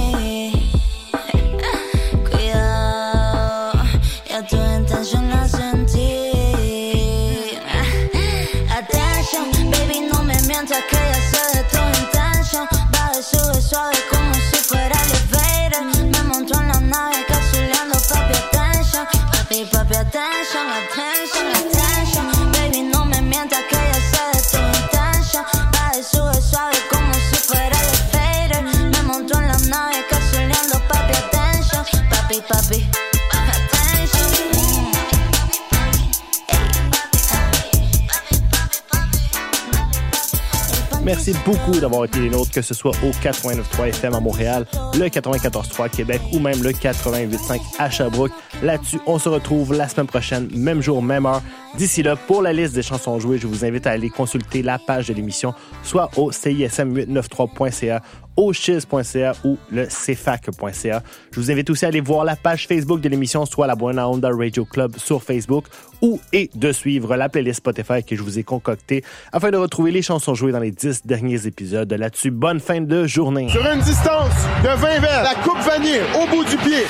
Speaker 16: Cuidado, ya tu intención la sentí. Attention, baby, no me mientas que ya sé de tu intention. Baja y sube suave como si fuera elevator. Me monto en la nave cazuleando, papi, attention. Papi, papi, attention, attention, attention. Baby, no me mientas que ya sé de tu intention. Baja y sube suave como si fuera elevator. Me monto en la nave cazuleando, papi, attention. Papi, papi, attention.
Speaker 6: Merci beaucoup d'avoir été les nôtres, que ce soit au 89.3 FM à Montréal, le 94.3 à Québec ou même le 88.5 à Sherbrooke. Là-dessus, on se retrouve la semaine prochaine, même jour, même heure. D'ici là, pour la liste des chansons jouées, je vous invite à aller consulter la page de l'émission, soit au CISM893.ca, au chiz.ca ou le cfac.ca. Je vous invite aussi à aller voir la page Facebook de l'émission, soit la Buena Onda Radio Club sur Facebook, et de suivre la playlist Spotify que je vous ai concoctée afin de retrouver les chansons jouées dans les 10 derniers épisodes. Là-dessus, bonne fin de journée.
Speaker 7: Sur une distance de 20 verres, la coupe vanille au bout du pied.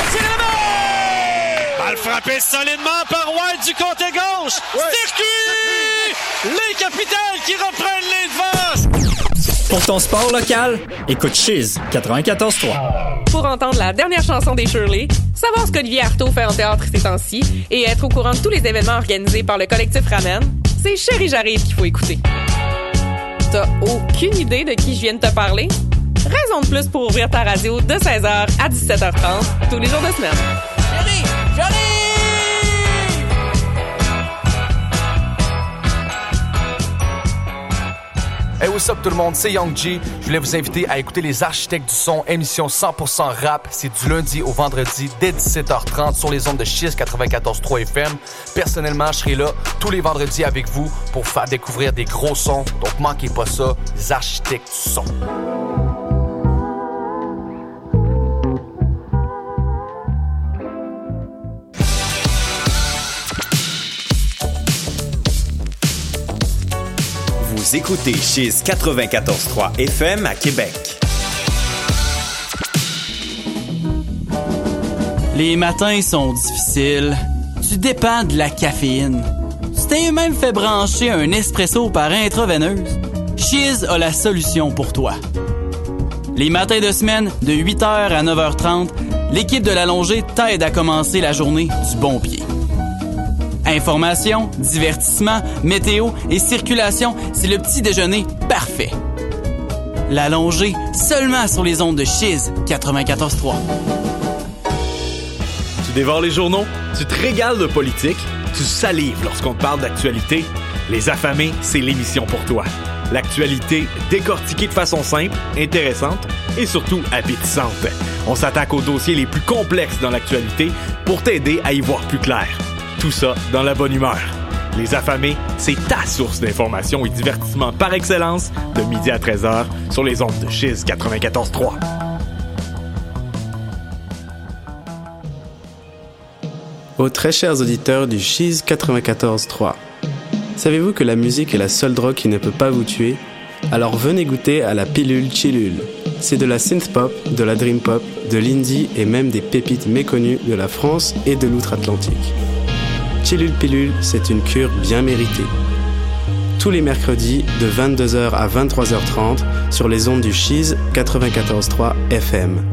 Speaker 8: Balle frappée solidement par White du côté gauche. Ouais. Circuit! Les Capitals qui reprennent les devants.
Speaker 24: Pour ton sport local, écoute Chiz 94.3.
Speaker 25: Pour entendre la dernière chanson des Shirley, savoir ce qu'Olivier Artaud fait en théâtre ces temps-ci et être au courant de tous les événements organisés par le collectif Ramen, c'est Chérie J'arrive qu'il faut écouter. T'as aucune idée de qui je viens de te parler? Raison de plus pour ouvrir ta radio de 16h à 17h30 tous les jours de semaine.
Speaker 8: Chérie, j'arrive!
Speaker 5: Hey, what's up tout le monde, c'est Young G. Je voulais vous inviter à écouter Les Architectes du Son, émission 100% rap. C'est du lundi au vendredi dès 17h30 sur les ondes de Chiz 94.3 FM. Personnellement, je serai là tous les vendredis avec vous pour faire découvrir des gros sons. Donc manquez pas ça, Les Architectes du Son.
Speaker 10: Vous écoutez Chiz 94.3 FM à Québec.
Speaker 11: Les matins sont difficiles. Tu dépends de la caféine. Tu t'es même fait brancher un espresso par intraveineuse. Chiz a la solution pour toi. Les matins de semaine, de 8h à 9h30, l'équipe de l'Allongée t'aide à commencer la journée du bon pied. Information, divertissement, météo et circulation, c'est le petit déjeuner parfait. L'Allongée, seulement sur les ondes de Chiz 94.3.
Speaker 12: Tu dévores les journaux, tu te régales de politique, tu salives lorsqu'on te parle d'actualité. Les Affamés, c'est l'émission pour toi. L'actualité décortiquée de façon simple, intéressante et surtout appétissante. On s'attaque aux dossiers les plus complexes dans l'actualité pour t'aider à y voir plus clair. Tout ça dans la bonne humeur. Les Affamés, c'est ta source d'information et divertissement par excellence de midi à 13h sur les ondes de Chiz 94.3.
Speaker 15: Aux très chers auditeurs du Chiz 94.3, savez-vous que la musique est la seule drogue qui ne peut pas vous tuer? Alors venez goûter à la pilule Chillule. C'est de la synth-pop, de la dream-pop, de l'indie et même des pépites méconnues de la France et de l'outre-Atlantique. Chillule Pilule, c'est une cure bien méritée. Tous les mercredis, de 22h à 23h30, sur les ondes du Chiz 94.3 FM.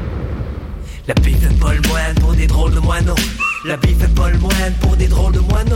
Speaker 26: La bille fait pas le moine pour des drôles de moineaux. La bille fait pas le moine pour des drôles de moineaux.